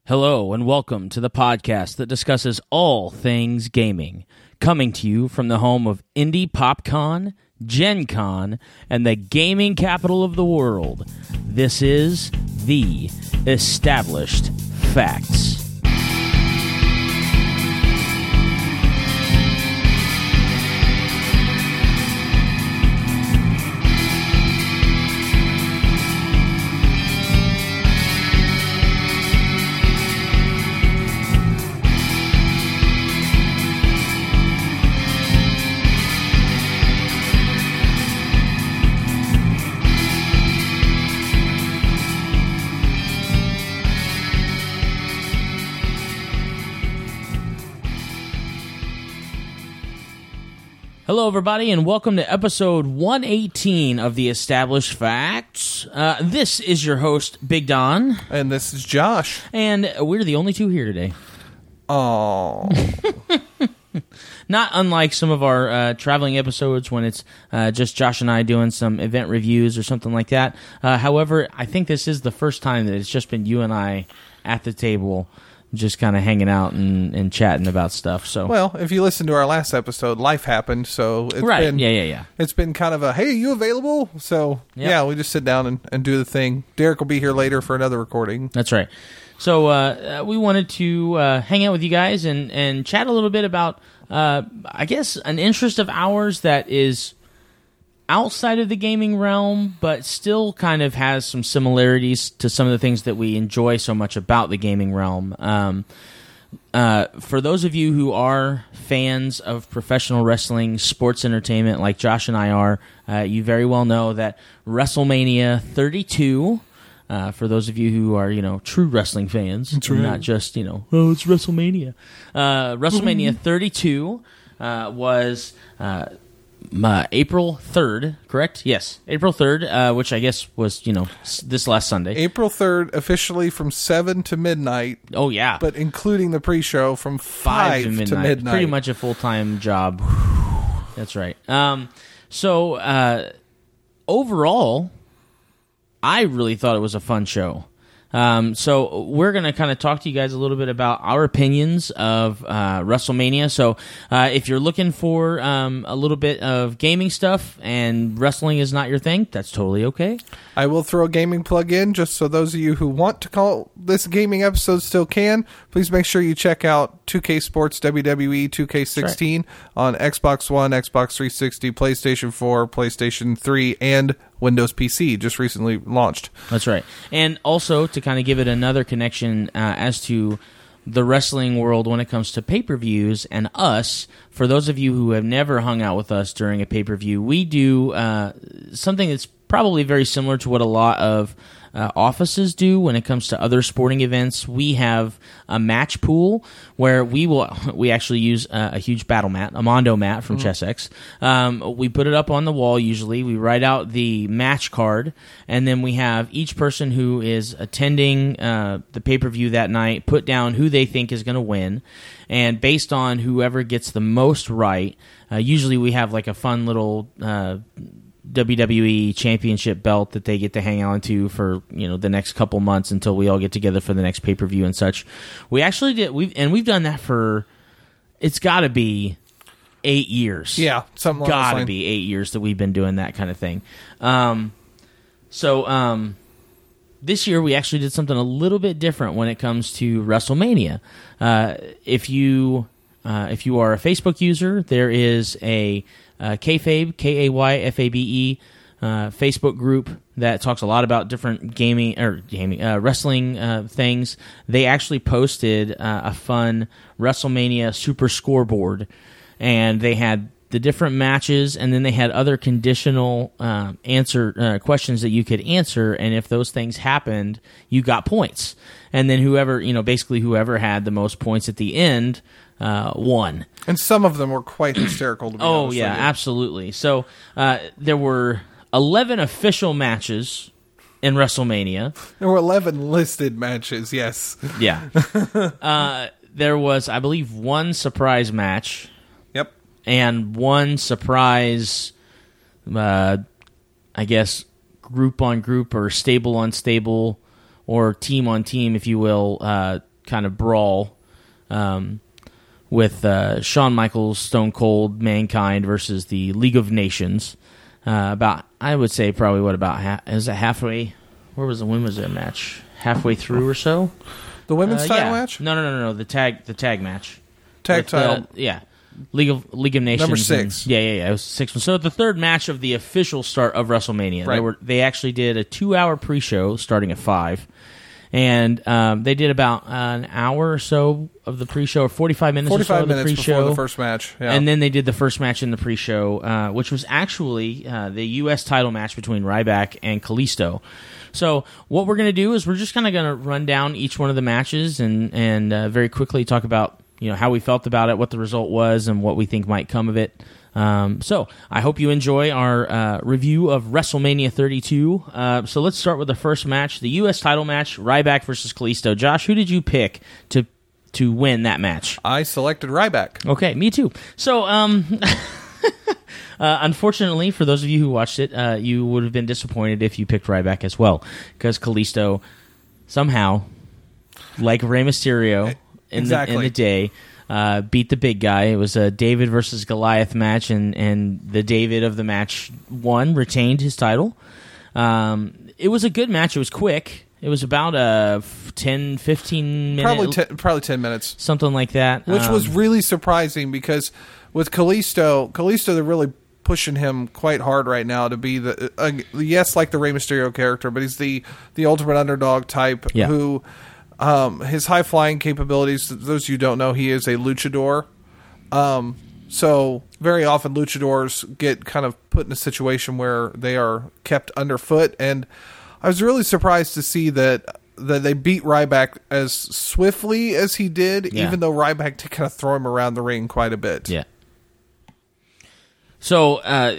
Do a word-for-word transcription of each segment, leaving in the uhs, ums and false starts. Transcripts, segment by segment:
Hello and welcome to the podcast that discusses all things gaming, coming to you from the home of Indie PopCon, Gen Con, and the gaming capital of the world. This is The Established Facts. Hello, everybody, and welcome to episode one eighteen of The Established Facts. Uh, this is your host, Big Don. And this is Josh. And we're the only two here today. Oh. Not unlike some of our uh, traveling episodes when it's uh, just Josh and I doing some event reviews or something like that. Uh, however, I think this is the first time that it's just been you and I at the table, just kind of hanging out and, and chatting about stuff. So, well, if you listen to our last episode, life happened, so it's right, been yeah, yeah, yeah. It's been kind of a hey, you available? So Yep. yeah, we just sit down and, and do the thing. Derek will be here later for another recording. That's right. So uh, uh, we wanted to uh, hang out with you guys and and chat a little bit about, uh, I guess, an interest of ours that is outside of the gaming realm, but still kind of has some similarities to some of the things that we enjoy so much about the gaming realm. Um, uh, for those of you who are fans of professional wrestling, sports entertainment, like Josh and I are, uh, you very well know that WrestleMania thirty-two, uh, for those of you who are, you know, true wrestling fans, That's right. not just, you know, oh, it's WrestleMania. Uh, WrestleMania thirty-two uh, was... Uh, Uh, April third, correct? Yes, April third, uh, which I guess was, you know, s- this last Sunday. April third, officially from seven to midnight. Oh, yeah. But including the pre-show from five, five to midnight. to midnight. Pretty much a full-time job. That's right. Um, so, uh, overall, I really thought it was a fun show. Um, so we're going to kind of talk to you guys a little bit about our opinions of uh, WrestleMania. So uh, if you're looking for um, a little bit of gaming stuff and wrestling is not your thing, that's totally okay. I will throw a gaming plug in just so those of you who want to call this gaming episode still can. Please make sure you check out two K Sports W W E two K sixteen on Xbox One, Xbox three sixty, PlayStation four, PlayStation three, and Windows P C, just recently launched. That's right. And also to kind of give it another connection uh, as to the wrestling world when it comes to pay-per-views and us, for those of you who have never hung out with us during a pay-per-view, we do uh, something that's probably very similar to what a lot of uh, offices do when it comes to other sporting events. We have a match pool where we will we actually use a, a huge battle mat, a Mondo mat from mm-hmm. Chessex. Um, we put it up on the wall usually. We write out the match card, and then we have each person who is attending uh, the pay-per-view that night put down who they think is going to win. And based on whoever gets the most right, uh, usually we have like a fun little Uh, W W E championship belt that they get to hang on to for, you know, the next couple months until we all get together for the next pay-per-view and such. We actually did, we've, and we've done that for, it's got to be eight years. Yeah, something like that. Got to be eight years that we've been doing that kind of thing. Um, so, um, this year we actually did something a little bit different when it comes to WrestleMania. Uh, if you, uh, if you are a Facebook user, there is a Uh, Kayfabe, K A Y F A B E, uh, Facebook group that talks a lot about different gaming or gaming uh, wrestling uh, things. They actually posted uh, a fun WrestleMania Super Scoreboard, and they had the different matches, and then they had other conditional uh, answer uh, questions that you could answer, and if those things happened, you got points. And then whoever, you know, basically whoever had the most points at the end uh, won. And some of them were quite hysterical, to be oh, honest yeah, with you. absolutely. So uh, there were eleven official matches in WrestleMania. There were eleven listed matches, yes. Yeah. uh, there was, I believe, one surprise match. Yep. And one surprise, uh, I guess, group on group or stable on stable or team on team, if you will, uh, kind of brawl um, with uh, Shawn Michaels, Stone Cold, Mankind versus the League of Nations. Uh, about, I would say probably what about half, is it halfway? Where was the when was that match? Halfway through or so. The women's uh, title yeah. match? No, no, no, no. The tag, the tag match. Tag With, title. uh, yeah. League of League of Nations. Number six. And, yeah, yeah, yeah. It was six. So the third match of the official start of WrestleMania. Right. They were they actually did a two-hour pre-show starting at five, and um, they did about uh, an hour or so of the pre-show, or forty-five minutes. forty-five or so of the minutes pre-show. before the first match. Yeah. And then they did the first match in the pre-show, uh, which was actually uh, the U S title match between Ryback and Kalisto. So what we're going to do is we're just kind of going to run down each one of the matches and and uh, very quickly talk about you know how we felt about it, what the result was, and what we think might come of it. Um, so I hope you enjoy our uh, review of WrestleMania thirty-two. Uh, so let's start with the first match, the U S title match, Ryback versus Kalisto. Josh, who did you pick to to win that match? I selected Ryback. Okay, me too. So, um, uh, unfortunately, for those of you who watched it, uh, you would have been disappointed if you picked Ryback as well, because Kalisto somehow, like Rey Mysterio in, exactly. the, in the day, uh, beat the big guy. It was a David versus Goliath match, and, and the David of the match won, retained his title. Um, it was a good match. It was quick. It was about a ten, fifteen minute... Probably ten, probably ten minutes. Something like that. Which um, was really surprising because with Kalisto, Kalisto, they're really pushing him quite hard right now to be the... Uh, yes, like the Rey Mysterio character, but he's the, the ultimate underdog type yeah. who... Um, his high-flying capabilities, those of you who don't know, he is a luchador. Um, so very often luchadors get kind of put in a situation where they are kept underfoot, and I was really surprised to see that that they beat Ryback as swiftly as he did, yeah. even though Ryback did kind of throw him around the ring quite a bit. Yeah. So, uh,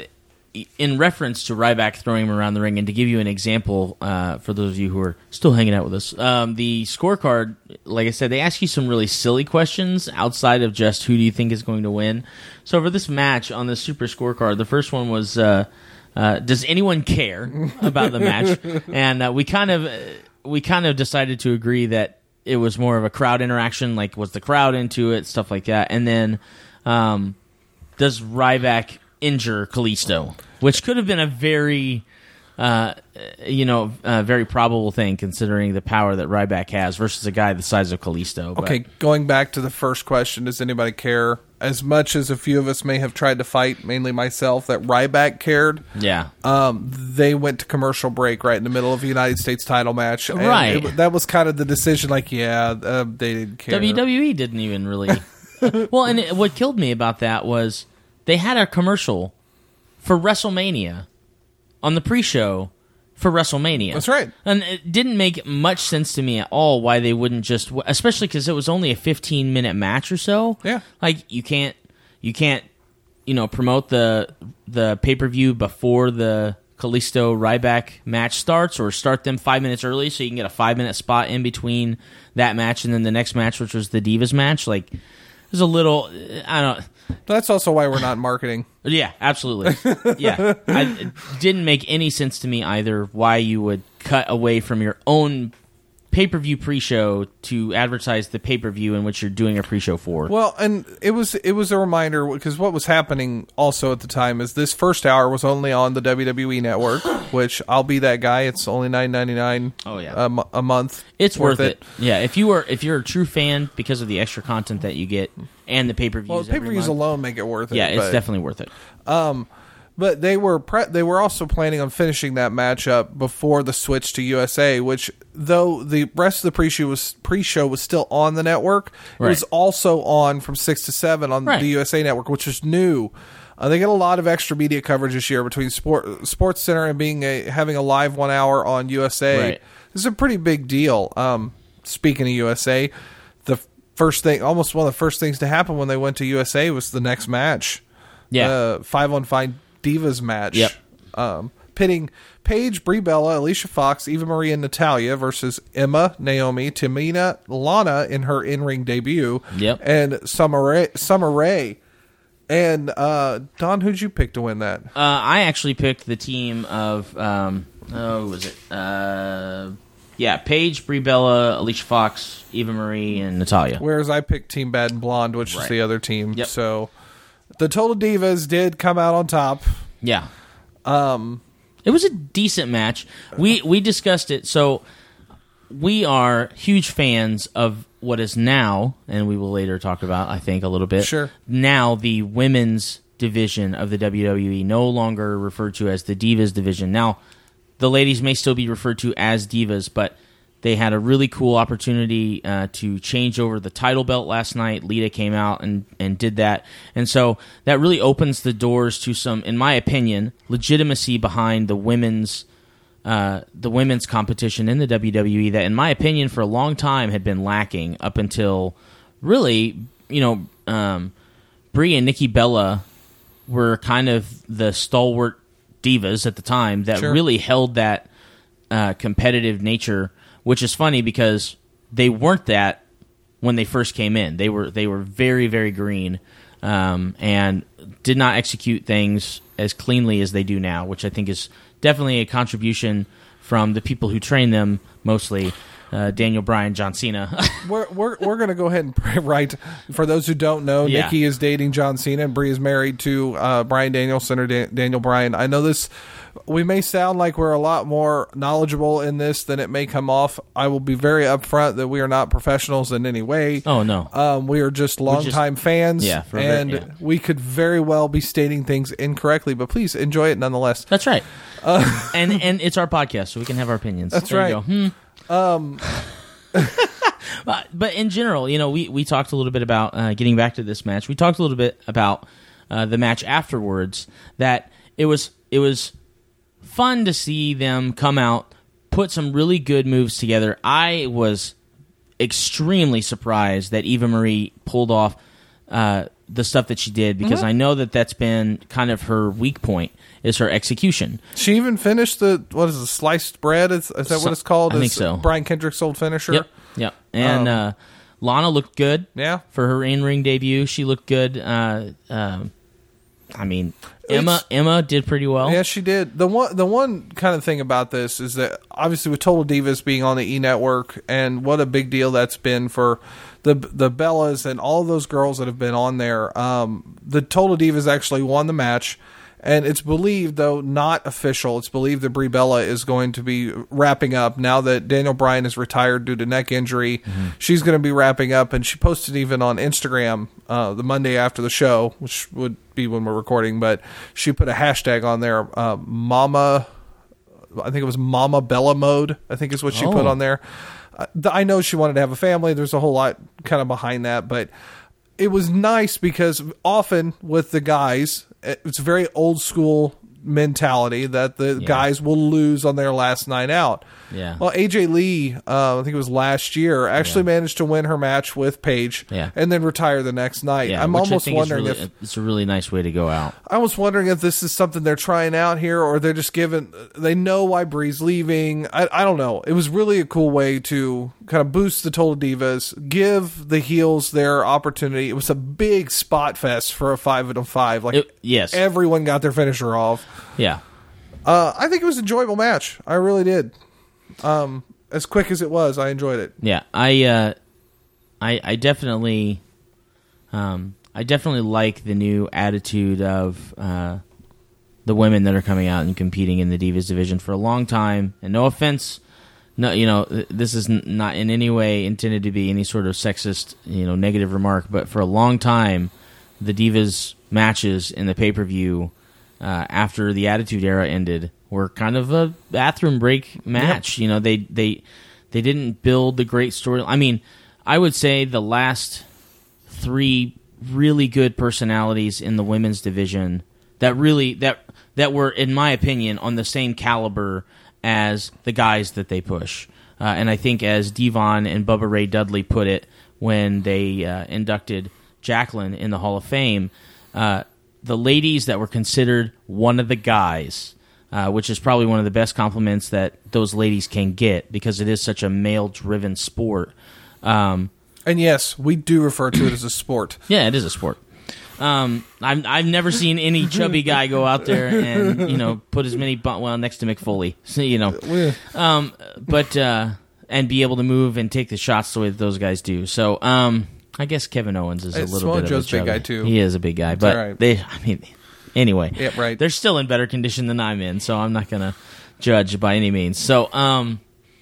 in reference to Ryback throwing him around the ring, and to give you an example uh, for those of you who are still hanging out with us, um, the scorecard, like I said, they ask you some really silly questions outside of just who do you think is going to win. So for this match on the Super Scorecard, the first one was, uh, uh, does anyone care about the match? And uh, we kind of we kind of decided to agree that it was more of a crowd interaction, like was the crowd into it, stuff like that. And then um, does Ryback injure Kalisto, which could have been a very, uh, you know, uh, very probable thing considering the power that Ryback has versus a guy the size of Kalisto. But, okay, going back to the first question, does anybody care? As much as a few of us may have tried to fight, mainly myself, that Ryback cared, yeah, um, they went to commercial break right in the middle of a United States title match. And right. It, that was kind of the decision, like, yeah, uh, they didn't care. W W E didn't even really... well, and it, what killed me about that was they had a commercial for WrestleMania on the pre-show for WrestleMania. That's right. And it didn't make much sense to me at all why they wouldn't just, especially because it was only a fifteen minute match or so. Yeah. Like you can't, you can't, you know, promote the the pay per view before the Kalisto Ryback match starts, or start them five minutes early so you can get a five minute spot in between that match and then the next match, which was the Divas match. Like, there's a little, I don't. That's also why we're not marketing. Yeah, absolutely. Yeah. I, it didn't make any sense to me either why you would cut away from your own pay-per-view pre-show to advertise the pay-per-view in which you're doing a pre-show for. Well, and it was it was a reminder, because what was happening also at the time is this first hour was only on the W W E Network, which I'll be that guy. It's only nine ninety-nine Oh, yeah. a, mo- a month. It's worth, worth it. it. Yeah, if you are if you're a true fan because of the extra content that you get and the pay-per-views. Well, pay-per-views alone make it worth it. Yeah, it's but, definitely worth it. Um, but they were pre- they were also planning on finishing that matchup before the switch to U S A, which, though the rest of the pre-show was pre-show was still on the network, right. It was also on from six to seven on right. the U S A network, which is new. Uh, they get a lot of extra media coverage this year between Sport Sports Center and being a having a live one hour on U S A. Right. This is a pretty big deal. Um, speaking of U S A, the first thing, almost one of the first things to happen when they went to U S A was the next match. Yeah, uh, five on five Divas match. Yep. Um, pitting Paige, Brie Bella, Alicia Fox, Eva Marie, and Natalia versus Emma, Naomi, Tamina, Lana in her in-ring debut. Yep. And Summer Rae. Summer Rae. And uh, Don, who'd you pick to win that? Uh, I actually picked the team of um, oh, who was it? Uh, Yeah, Paige, Brie Bella, Alicia Fox, Eva Marie, and Natalya. Whereas I picked Team Bad and Blonde, which Right. is the other team. Yep. So the Total Divas did come out on top. Yeah. Um, It was a decent match. We we discussed it. So we are huge fans of what is now, and we will later talk about, I think, a little bit. Sure. Now the women's division of the W W E, no longer referred to as the Divas division. Now, the ladies may still be referred to as Divas, but they had a really cool opportunity uh, to change over the title belt last night. Lita came out and, and did that. And so that really opens the doors to some, in my opinion, legitimacy behind the women's uh, the women's competition in the W W E that, in my opinion, for a long time had been lacking up until really, you know, um, Brie and Nikki Bella were kind of the stalwart divas at the time that Sure. really held that uh, competitive nature, which is funny because they weren't that when they first came in. They were they were very, very green um, and did not execute things as cleanly as they do now, which I think is definitely a contribution from the people who train them, mostly uh, Daniel Bryan, John Cena. we're we're we're gonna go ahead and pray, right. For those who don't know, Yeah. Nikki is dating John Cena, and Brie is married to uh, Bryan Danielson or Dan- Daniel Bryan. I know this. We may sound like we're a lot more knowledgeable in this than it may come off. I will be very upfront that we are not professionals in any way. Oh, no. Um, we are just longtime fans, yeah, for a and bit, yeah. we could very well be stating things incorrectly, but please enjoy it nonetheless. That's right. Uh, and and it's our podcast, so we can have our opinions. That's There right. You go. Hmm. Um, But, but in general, you know, we, we talked a little bit about, uh, getting back to this match, we talked a little bit about uh, the match afterwards, that it was it was fun to see them come out, put some really good moves together. I was extremely surprised that Eva Marie pulled off uh, the stuff that she did, because Mm-hmm. I know that that's been kind of her weak point, is her execution. she even finished the, what is it, sliced bread? Is, is that So- what it's called? I think It's so. Brian Kendrick's old finisher? Yep, yep. And Um, uh, Lana looked good. Yeah. For her in-ring debut, she looked good. Uh, um, I mean, Emma It's- Emma did pretty well. Yeah, she did. The one the one kind of thing about this is that obviously with Total Divas being on the E Network, and what a big deal that's been for the the Bellas and all those girls that have been on there. Um, the Total Divas actually won the match, and it's believed, though not official, it's believed that Brie Bella is going to be wrapping up now that Daniel Bryan is retired due to neck injury. Mm-hmm. She's going to be wrapping up, and she posted even on Instagram uh, the Monday after the show, which would be when we're recording, but she put a hashtag on there, uh, Mama, I think it was Mama Bella Mode, I think is what she Oh. put on there. Uh, th- I know she wanted to have a family. There's a whole lot kind of behind that, but it was nice because often with the guys, it's a very old school mentality that the Yeah. guys will lose on their last night out. Yeah. Well, A J Lee, uh, I think it was last year, actually Yeah. managed to win her match with Paige, Yeah. and then retire the next night. Yeah, I'm which I almost think is wondering really- if it's a really nice way to go out. I was wondering if this is something they're trying out here, or they're just giving. They know why Brie's leaving. I, I don't know. It was really a cool way to kind of boost the Total Divas, give the heels their opportunity. It was a big spot fest for a five out of five. Like It- yes. everyone got their finisher off. Yeah. Uh, I think it was an enjoyable match. I really did. Um, as quick as it was, I enjoyed it. Yeah, I, uh, I, I definitely, um, I definitely like the new attitude of uh, the women that are coming out and competing in the Divas division for a long time. And no offense, no, you know, this is n- not in any way intended to be any sort of sexist, you know, negative remark. But for a long time, the Divas matches in the pay per view uh, after the Attitude Era ended were kind of a bathroom break match. You know, they they they didn't build the great story. I mean, I would say the last three really good personalities in the women's division that really that that were, in my opinion, on the same caliber as the guys that they push. Uh, and I think, as Devon and Bubba Ray Dudley put it when they uh, inducted Jacqueline in the Hall of Fame, uh, the ladies that were considered one of the guys, uh, which is probably one of the best compliments that those ladies can get because it is such a male-driven sport. Um, And yes, we do refer to it as a sport. yeah, it is a sport. Um, I've I've never seen any chubby guy go out there and, you know, put as many bu- well next to Mick Foley, so, you know. Um, but uh, and be able to move and take the shots the way that those guys do. So, um, I guess Kevin Owens is Hey, a little Samoa bit Joe's of a big guy, chubby- too. He is a big guy, but all right. they, I mean, anyway, Yeah, right. they're still in better condition than I'm in, so I'm not gonna judge by any means. So, um,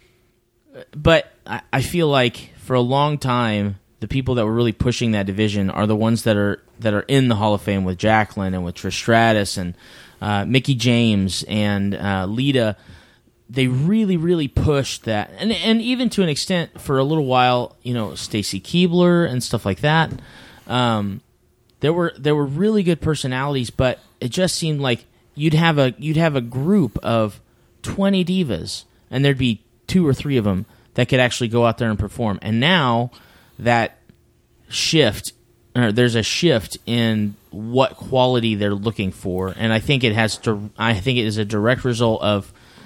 but I, I feel like for a long time, the people that were really pushing that division are the ones that are that are in the Hall of Fame with Jacqueline and with Trish Stratus and uh, Mickey James and uh, Lita. They really, really pushed that, and and even to an extent, for a little while, you know, Stacy Keibler and stuff like that. Um, there were there were really good personalities, but it just seemed like you'd have a you'd have a group of twenty divas, and there'd be two or three of them that could actually go out there and perform. And now that shift, or there's a shift in what quality they're looking for, and I think it has to. I think it is a direct result of.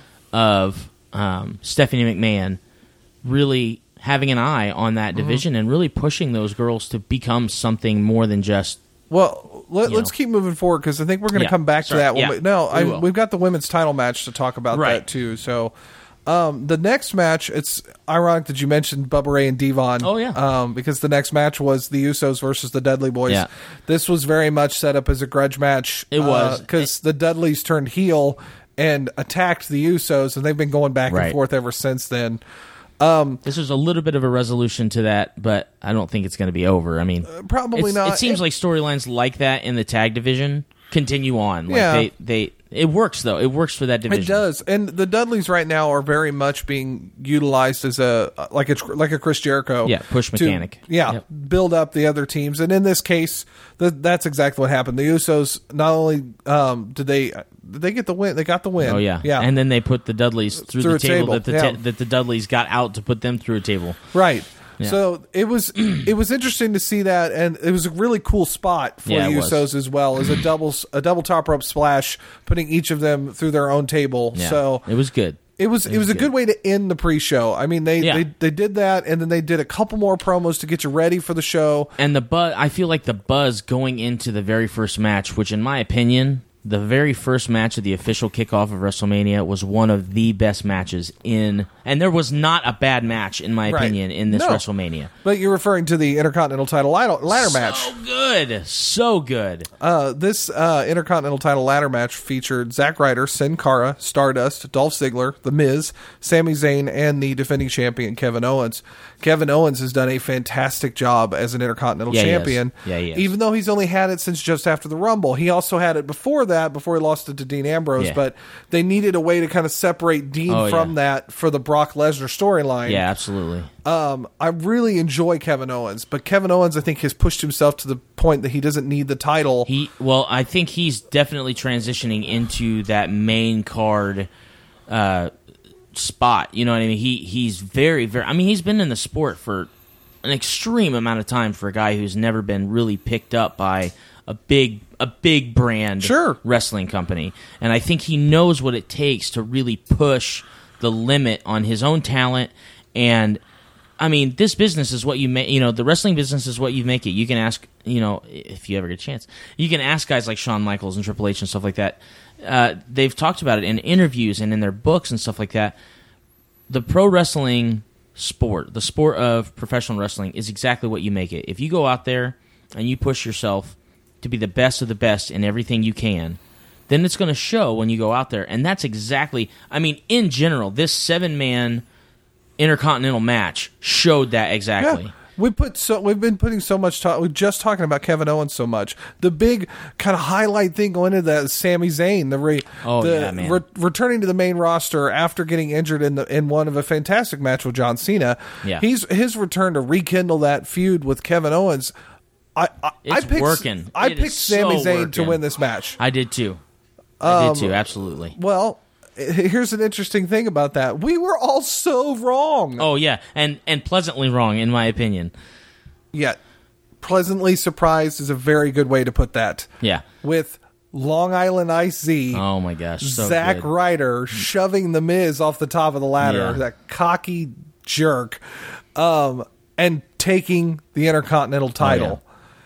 of um, Stephanie McMahon really having an eye on that division mm-hmm. and really pushing those girls to become something more than just... Well, let, You let's know. keep moving forward because I think we're going to Yeah, come back sorry, to that. When yeah, we, no, we I, will. we've got the women's title match to talk about Right. that too. So um, the next match, it's ironic that you mentioned Bubba Ray and Devon. Oh, yeah. Um, because the next match was the Usos versus the Dudley Boys. Yeah. This was very much set up as a grudge match. It was. Because the Dudleys turned heel and attacked the Usos, and they've been going back Right. and forth ever since then. This was a little bit of a resolution to that, but I don't think it's going to be over. I mean, Probably it's- not. It seems And- like storylines like that in the tag division continue on. Like Yeah. they, they, it works, though. It works for that division. It does, and the Dudleys right now are very much being utilized as a like a like a Chris Jericho, Yeah, push to- mechanic. yeah, Yep. build up the other teams, and in this case, th- that's exactly what happened. The Usos not only um, did they did they get the win, they got the win. Oh, yeah. yeah, And then they put the Dudleys through, Through the a table, table, that, the yeah. ta- that the Dudleys got out to put them through a table. right. Yeah. So it was it was interesting to see that, and it was a really cool spot for Yeah, the it was. Usos as well as a double a double top rope splash, putting each of them through their own table. Yeah. So it was good. It was it was a good. good way to end the pre-show. I mean, they, Yeah. they they did that, and then they did a couple more promos to get you ready for the show. And the buzz, I feel like the buzz going into the very first match, which in my opinion, the very first match of the official kickoff of WrestleMania was one of the best matches in, and there was not a bad match in my Right. opinion in this No. WrestleMania. But you're referring to the Intercontinental title ladder, ladder match. So good, so good. Uh, this uh, Intercontinental title ladder match featured Zack Ryder, Sin Cara, Stardust, Dolph Ziggler, The Miz, Sami Zayn, and the defending champion Kevin Owens. Kevin Owens has done a fantastic job as an Intercontinental Yeah, he has. champion. Yeah, he has. Even though he's only had it since just after the Rumble. He also had it before that, before he lost it to Dean Ambrose. Yeah. But they needed a way to kind of separate Dean Oh, from yeah. that for the Brock Lesnar storyline. Yeah, absolutely. Um, I really enjoy Kevin Owens, but Kevin Owens, I think, has pushed himself to the point that he doesn't need the title. He well, I think he's definitely transitioning into that main card uh, spot. You know what I mean? He he's very very. I mean, he's been in the sport for an extreme amount of time for a guy who's never been really picked up by a big a big brand Sure. wrestling company, and I think he knows what it takes to really push the limit on his own talent. And I mean, this business is what you make. You know, the wrestling business is what you make it. You can ask, you know, if you ever get a chance, you can ask guys like Shawn Michaels and Triple H and stuff like that. Uh, they've talked about it in interviews and in their books and stuff like that. The pro wrestling sport, the sport of professional wrestling, is exactly what you make it. If you go out there and you push yourself to be the best of the best in everything you can, then it's going to show when you go out there. And that's exactly, I mean, in general, this seven-man Intercontinental match showed that exactly. Yeah. We put so we've been putting so much talk. We're just talking about Kevin Owens so much. The big kind of highlight thing going into that is Sami Zayn, the re, Oh, the yeah, man. re- returning to the main roster after getting injured in the in one of a fantastic match with John Cena. Yeah. He's his return to rekindle that feud with Kevin Owens. I I, I It's picked working. I It is picked Sami so Zayn to working. win this match. I did too. I Um, did too, absolutely. Well, here's an interesting thing about that. We were all so wrong. Oh, yeah, and and pleasantly wrong, in my opinion. Yet pleasantly surprised is a very good way to put that. Yeah. With Long Island Ice Z, Oh, my gosh, so Zack good. Ryder shoving the Miz off the top of the ladder, Yeah. that cocky jerk, um, and taking the Intercontinental title.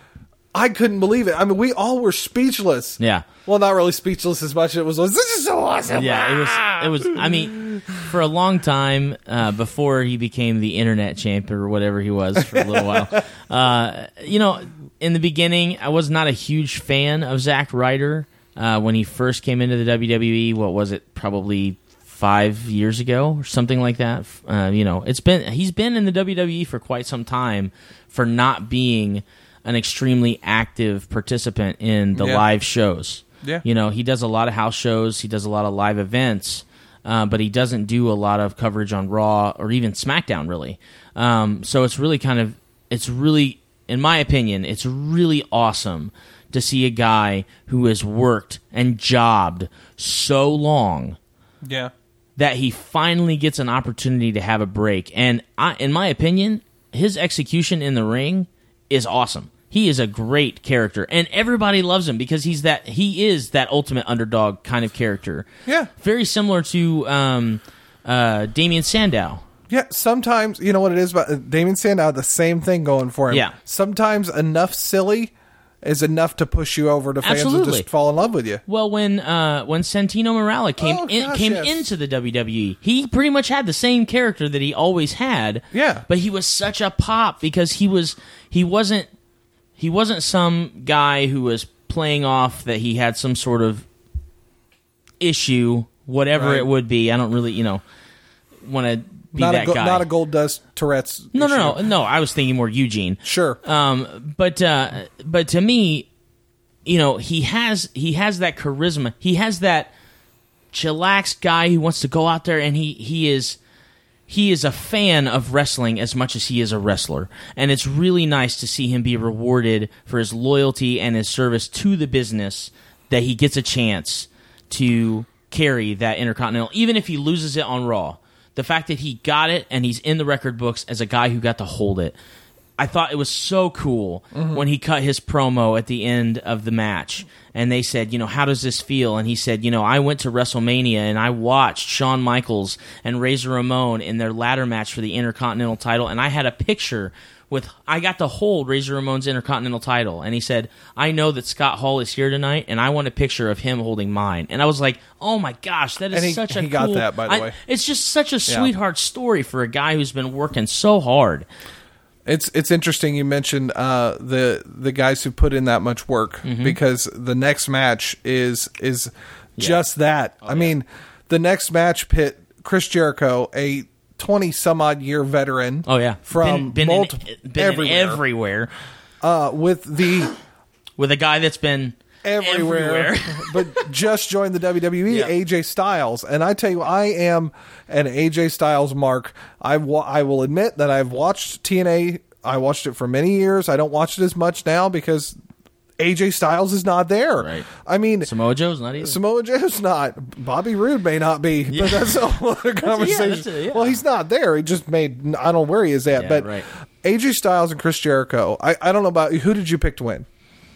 I couldn't believe it. I mean, we all were speechless. Yeah. Well, not really speechless as much as it was. This is so awesome. Yeah, it was. It was. I mean, for a long time, uh, before he became the internet champ or whatever he was for a little while, uh, you know, in the beginning, I was not a huge fan of Zack Ryder uh, when he first came into the W W E. What was it? Probably five years ago or something like that. Uh, you know, it's been he's been in the W W E for quite some time for not being an extremely active participant in the yeah. live shows. Yeah. You know, he does a lot of house shows. He does a lot of live events, uh, but he doesn't do a lot of coverage on Raw or even SmackDown, really. Um, so it's really kind of, it's really, in my opinion, it's really awesome to see a guy who has worked and jobbed so long Yeah. that he finally gets an opportunity to have a break. And I, in my opinion, his execution in the ring is awesome. He is a great character, and everybody loves him because he's that. He is that ultimate underdog kind of character. Yeah. Very similar to um, uh, Damian Sandow. Yeah, sometimes, you know what it is about uh, Damien Sandow, the same thing going for him. Yeah. Sometimes enough silly is enough to push you over to fans Absolutely. and just fall in love with you. Well, when uh, when Santino Marella came Oh, in, gosh, came yes. into the W W E, he pretty much had the same character that he always had. Yeah. But he was such a pop because he was he wasn't he wasn't some guy who was playing off that he had some sort of issue, whatever Right. it would be. I don't really, you know, want to be Not that a, go- guy. not a Gold Dust Tourette's no, no, issue. no, no. I was thinking more Eugene. Sure. Um, but uh, but to me, you know, he has he has that charisma. He has that chillax guy who wants to go out there, and he he is he is a fan of wrestling as much as he is a wrestler, and it's really nice to see him be rewarded for his loyalty and his service to the business. That he gets a chance to carry that Intercontinental, even if he loses it on Raw. The fact that he got it and he's in the record books as a guy who got to hold it. I thought it was so cool mm-hmm. when he cut his promo at the end of the match. And they said, you know, how does this feel? And he said, you know, I went to WrestleMania and I watched Shawn Michaels and Razor Ramon in their ladder match for the Intercontinental title. And I had a picture with, I got to hold Razor Ramon's Intercontinental title. And he said, I know that Scott Hall is here tonight and I want a picture of him holding mine. And I was like, oh my gosh, that is And he- such a he cool... got that, by the I- way. It's just such a sweetheart story for a guy who's been working so hard. It's it's interesting you mentioned uh, the the guys who put in that much work Mm-hmm. because the next match is is just that. Oh, I mean, the next match pit Chris Jericho, a twenty some odd year veteran. Oh yeah, from been, been, multiple in, been everywhere, in everywhere uh, with the with a guy that's been everywhere, everywhere. but just joined the W W E, Yeah. A J Styles. And I tell you, I am an A J Styles mark. I, wa- I will admit that I've watched T N A. I watched it for many years. I don't watch it as much now because A J Styles is not there. Right. I mean, Samoa Joe's not either. Samoa Joe's not. Bobby Roode may not be, Yeah. but that's a whole other conversation. that's a- yeah. Well, he's not there. He just made, I don't know where he is at. Yeah, but right. A J Styles and Chris Jericho, I, I don't know about who did you pick to win?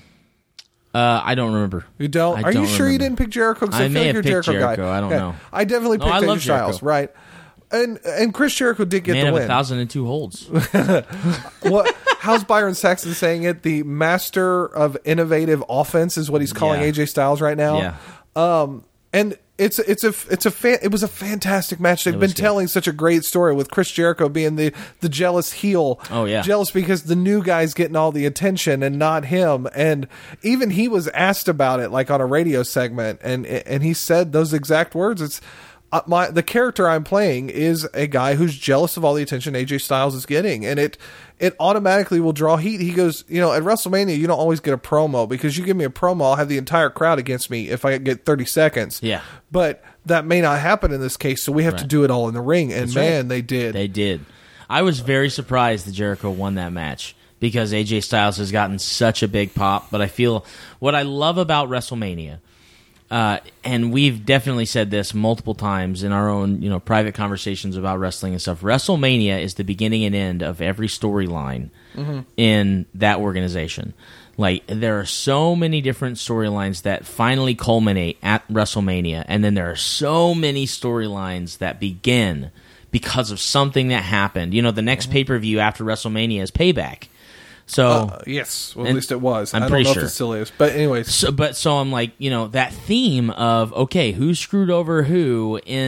Uh, I don't remember. You don't? I Are you don't sure you remember. didn't pick Jericho? 'Cause I I, may feel like have you're a picked Jericho, Jericho. guy. I don't Okay. know. I definitely No, picked I A J love Styles, Jericho. right? And and Chris Jericho did get Man the of win. a thousand and two holds. What? How's Byron Saxton saying it? The master of innovative offense is what he's calling Yeah. A J Styles right now. Yeah. Um, and it's it's a it's a fan, it was a fantastic match. They've It been was good. telling such a great story with Chris Jericho being the the jealous heel. Oh, yeah. jealous because the new guy's getting all the attention and not him. And even he was asked about it, like on a radio segment, and and he said those exact words. It's uh, my the character I'm playing is a guy who's jealous of all the attention A J Styles is getting, and it it automatically will draw heat. He goes, you know, at WrestleMania you don't always get a promo because you give me a promo, I'll have the entire crowd against me if I get thirty seconds. Yeah. But that may not happen in this case, so we have to Right. do it all in the ring. And That's man, right. they did. They did. I was very surprised that Jericho won that match because A J Styles has gotten such a big pop. But I feel what I love about WrestleMania, uh, and we've definitely said this multiple times in our own, you know, private conversations about wrestling and stuff. WrestleMania is the beginning and end of every storyline Mm-hmm. in that organization. Like, there are so many different storylines that finally culminate at WrestleMania, and then there are so many storylines that begin because of something that happened. You know, the next pay-per-view after WrestleMania is Payback. So, Uh, yes, well, at And least it was. I'm I don't pretty know sure. if it still is, but anyways, so, but so I'm like, you know, that theme of, okay, who screwed over who in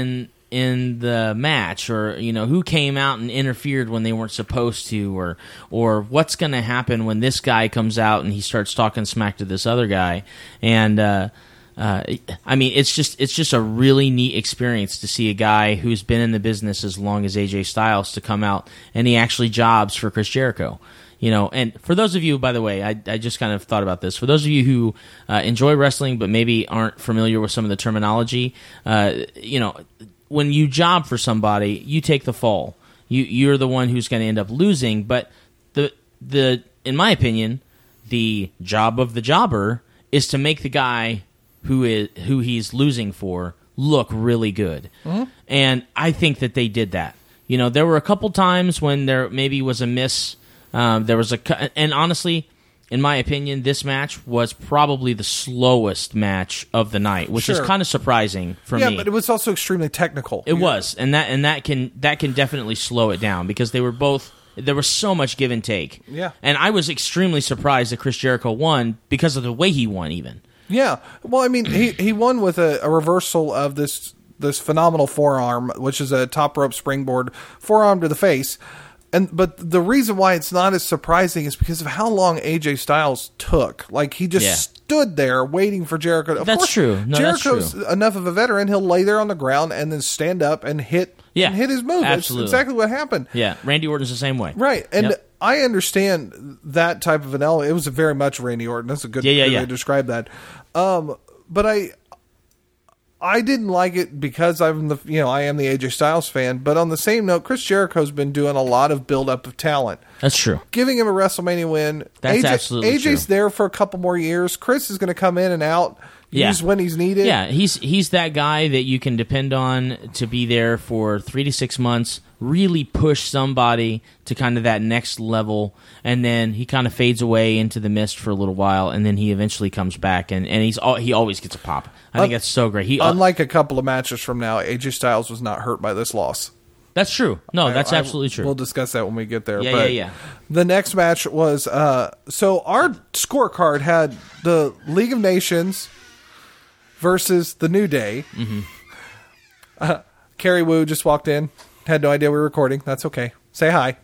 in the match, or you know who came out and interfered when they weren't supposed to, or or what's going to happen when this guy comes out and he starts talking smack to this other guy. And uh, uh, I mean, it's just it's just a really neat experience to see a guy who's been in the business as long as A J Styles to come out and he actually jobs for Chris Jericho. You know, and for those of you, by the way, I, I just kind of thought about this. For those of you who uh, enjoy wrestling but maybe aren't familiar with some of the terminology, uh, you know, when you job for somebody, you take the fall. You you're the one who's going to end up losing. But the the in my opinion, the job of the jobber is to make the guy who is who he's losing for look really good. Mm-hmm. And I think that they did that. You know, there were a couple times when there maybe was a miss. Um, there was a, and honestly, in my opinion, this match was probably the slowest match of the night, which sure. is kind of surprising for yeah, me. Yeah, but it was also extremely technical. It yeah. was, and that and that can that can definitely slow it down because they were both. There was so much give and take. Yeah, and I was extremely surprised that Chris Jericho won because of the way he won, even. Yeah, well, I mean, he he won with a, a reversal of this this phenomenal forearm, which is a top rope springboard forearm to the face. And but the reason why it's not as surprising is because of how long A J Styles took. Like, he just yeah. stood there waiting for Jericho. Of that's course, true. No, Jericho's that's true. enough of a veteran; he'll lay there on the ground and then stand up and hit. Yeah, and hit his move. Absolutely. That's exactly what happened. Yeah, Randy Orton's the same way. Right, and yep. I understand that type of an element. It was very much Randy Orton. That's a good, yeah, yeah, good yeah. way to describe that. Um, but I. I didn't like it because I'm the you know I am the A J Styles fan, but on the same note, Chris Jericho's been doing a lot of build up of talent. That's true. Giving him a WrestleMania win. That's A J, absolutely A J's true. there for a couple more years. Chris is going to come in and out, yeah. use when he's needed. Yeah, he's he's that guy that you can depend on to be there for three to six months, really push somebody to kind of that next level, and then he kind of fades away into the mist for a little while, and then he eventually comes back, and, and he's he always gets a pop. I think Un- that's so great. He Unlike a couple of matches from now, A J Styles was not hurt by this loss. That's true. No, that's I, I, absolutely true. We'll discuss that when we get there. Yeah, but yeah, yeah. The next match was uh, so our scorecard had the League of Nations versus the New Day. Mm-hmm. Uh, Carrie Wu just walked in. Had no idea we were recording. That's okay. Say hi.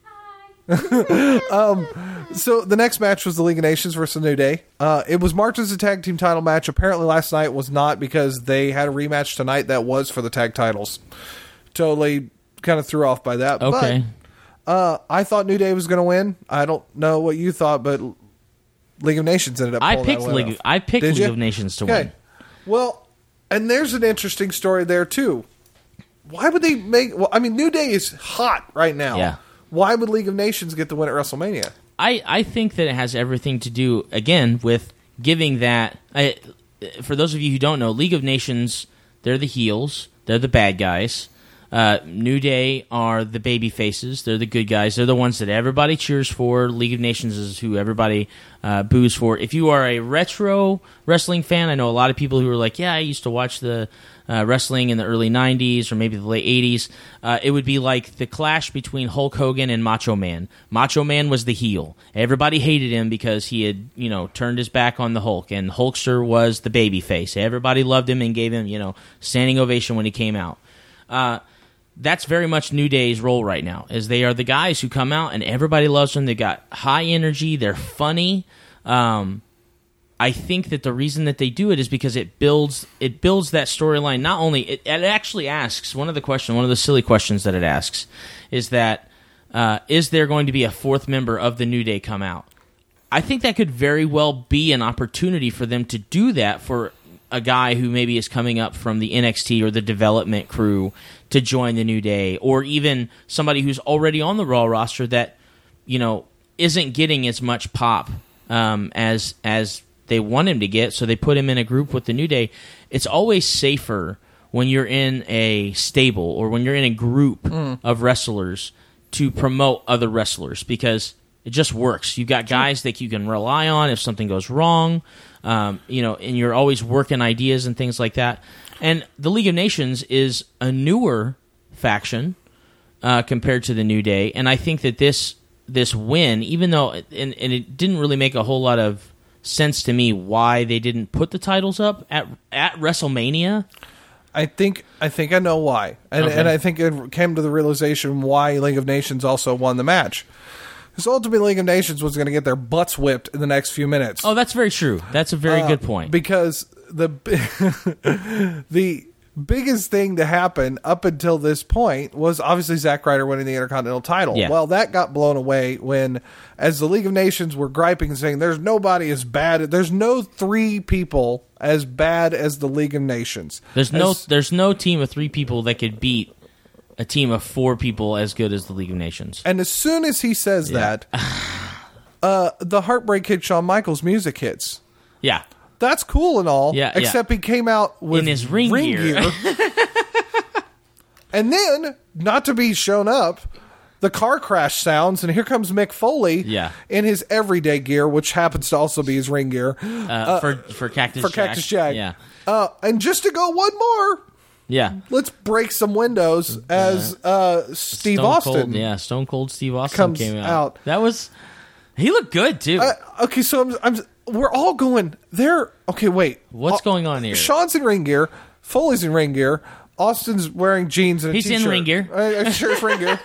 Hi. um, so the next match was the League of Nations versus the New Day. Uh, it was marked as a tag team title match. Apparently last night was not because they had a rematch tonight that was for the tag titles. Totally kind of threw off by that. Okay. But, uh, I thought New Day was going to win. I don't know what you thought, but League of Nations ended up I pulling picked that win League. off. I picked Did League you? of Nations to Okay. win. Well, and there's an interesting story there too. Why would they make? Well, I mean, New Day is hot right now. Yeah. Why would League of Nations get the win at WrestleMania? I, I think that it has everything to do, again, with giving that... I, for those of you who don't know, League of Nations, they're the heels. They're the bad guys. Uh, New Day are the baby faces. They're the good guys. They're the ones that everybody cheers for. League of Nations is who everybody uh, boos for. If you are a retro wrestling fan, I know a lot of people who are like, yeah, I used to watch the uh, wrestling in the early nineties or maybe the late eighties. Uh, it would be like the clash between Hulk Hogan and Macho Man. Macho Man was the heel. Everybody hated him because he had, you know, turned his back on the Hulk, and Hulkster was the baby face. Everybody loved him and gave him, you know, standing ovation when he came out. Uh, That's very much New Day's role right now, is they are the guys who come out and everybody loves them. They got high energy. They're funny. Um, I think that the reason that they do it is because it builds it builds that storyline. Not only it, it actually asks one of the questions, one of the silly questions that it asks is that uh, is there going to be a fourth member of the New Day come out? I think that could very well be an opportunity for them to do that for a guy who maybe is coming up from the N X T or the development crew to join the New Day, or even somebody who's already on the Raw roster that, you know, isn't getting as much pop um, as as they want him to get, so they put him in a group with the New Day. It's always safer when you're in a stable or when you're in a group mm. of wrestlers to promote other wrestlers, because it just works. You got guys that you can rely on if something goes wrong, um, you know, and you're always working ideas and things like that. And the League of Nations is a newer faction uh, compared to the New Day, and I think that this this win, even though, and, and it didn't really make a whole lot of sense to me why they didn't put the titles up at at WrestleMania. I think I think I know why, and Okay. and I think it came to the realization why League of Nations also won the match. Because ultimately, League of Nations was going to get their butts whipped in the next few minutes. Oh, that's very true. That's a very Uh, good point. Because the the biggest thing to happen up until this point was obviously Zack Ryder winning the Intercontinental title. Yeah. Well, that got blown away when, as the League of Nations were griping and saying, "There's nobody as bad. There's no three people as bad as the League of Nations." There's no As- there's no team of three people that could beat a team of four people as good as the League of Nations. And as soon as he says Yeah. that, uh, the Heartbreak Kid Shawn Michaels music hits. Yeah. That's cool and all, Yeah, yeah. except he came out with In his ring gear. And then, not to be shown up, the car crash sounds, and here comes Mick Foley Yeah. in his everyday gear, which happens to also be his ring gear, Uh, for for Cactus for Jack. Cactus Jack. Yeah. Uh, and just to go one more, Yeah. let's break some windows as uh, Steve Stone Austin. Cold, yeah, Stone Cold Steve Austin comes came out. out. That was he looked good too. Uh, okay, so I'm, I'm, we're all going there. Okay, wait. What's Uh, going on here? Sean's in ring gear. Foley's in ring gear. Austin's wearing jeans and a He's in t-shirt. ring gear. Uh, sure, it's ring gear.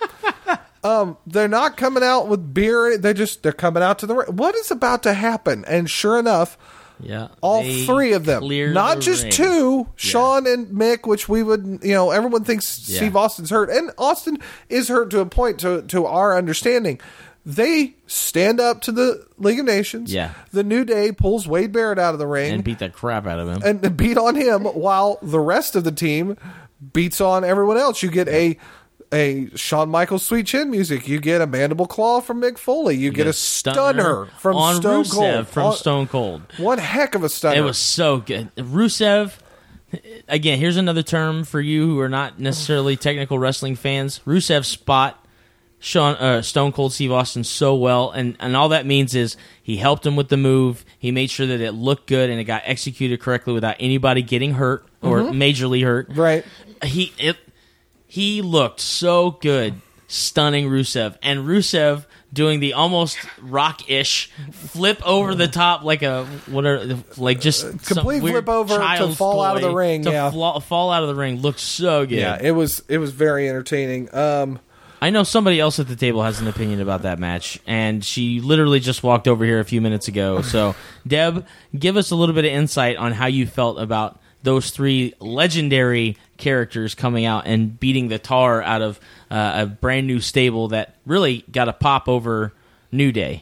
Um, they're not coming out with beer. They're just they're coming out to the ring. What is about to happen? And sure enough, yeah, all they three of them, clear not the just ring. two, Sean and Mick, which we would, you know, everyone thinks Yeah. Steve Austin's hurt, and Austin is hurt to a point to to our understanding. They stand up to the League of Nations. Yeah. The New Day pulls Wade Barrett out of the ring and beat the crap out of him. and beat on him, while the rest of the team beats on everyone else. You get a a Shawn Michaels Sweet Chin music. You get a Mandible Claw from Mick Foley. You, get a stunner, from on Stone Rusev Cold. from On- Stone Cold. One heck of a stunner. It was so good. Rusev, again, here's another term for you who are not necessarily technical wrestling fans. Rusev spot Sean, uh, Stone Cold Steve Austin so well, and, and all that means is he helped him with the move. He made sure that it looked good and it got executed correctly without anybody getting hurt or majorly hurt. right. He it he looked so good, stunning Rusev, and Rusev doing the almost rock-ish flip over the top like a what are like just some complete weird flip over to child's fall out of toy the ring, to yeah. fla- fall out of the ring looked so good. Yeah, it was it was very entertaining. Um, I know somebody else at the table has an opinion about that match, and she literally just walked over here a few minutes ago. So, Deb, give us a little bit of insight on how you felt about those three legendary characters coming out and beating the tar out of uh, a brand new stable that really got a pop over New Day.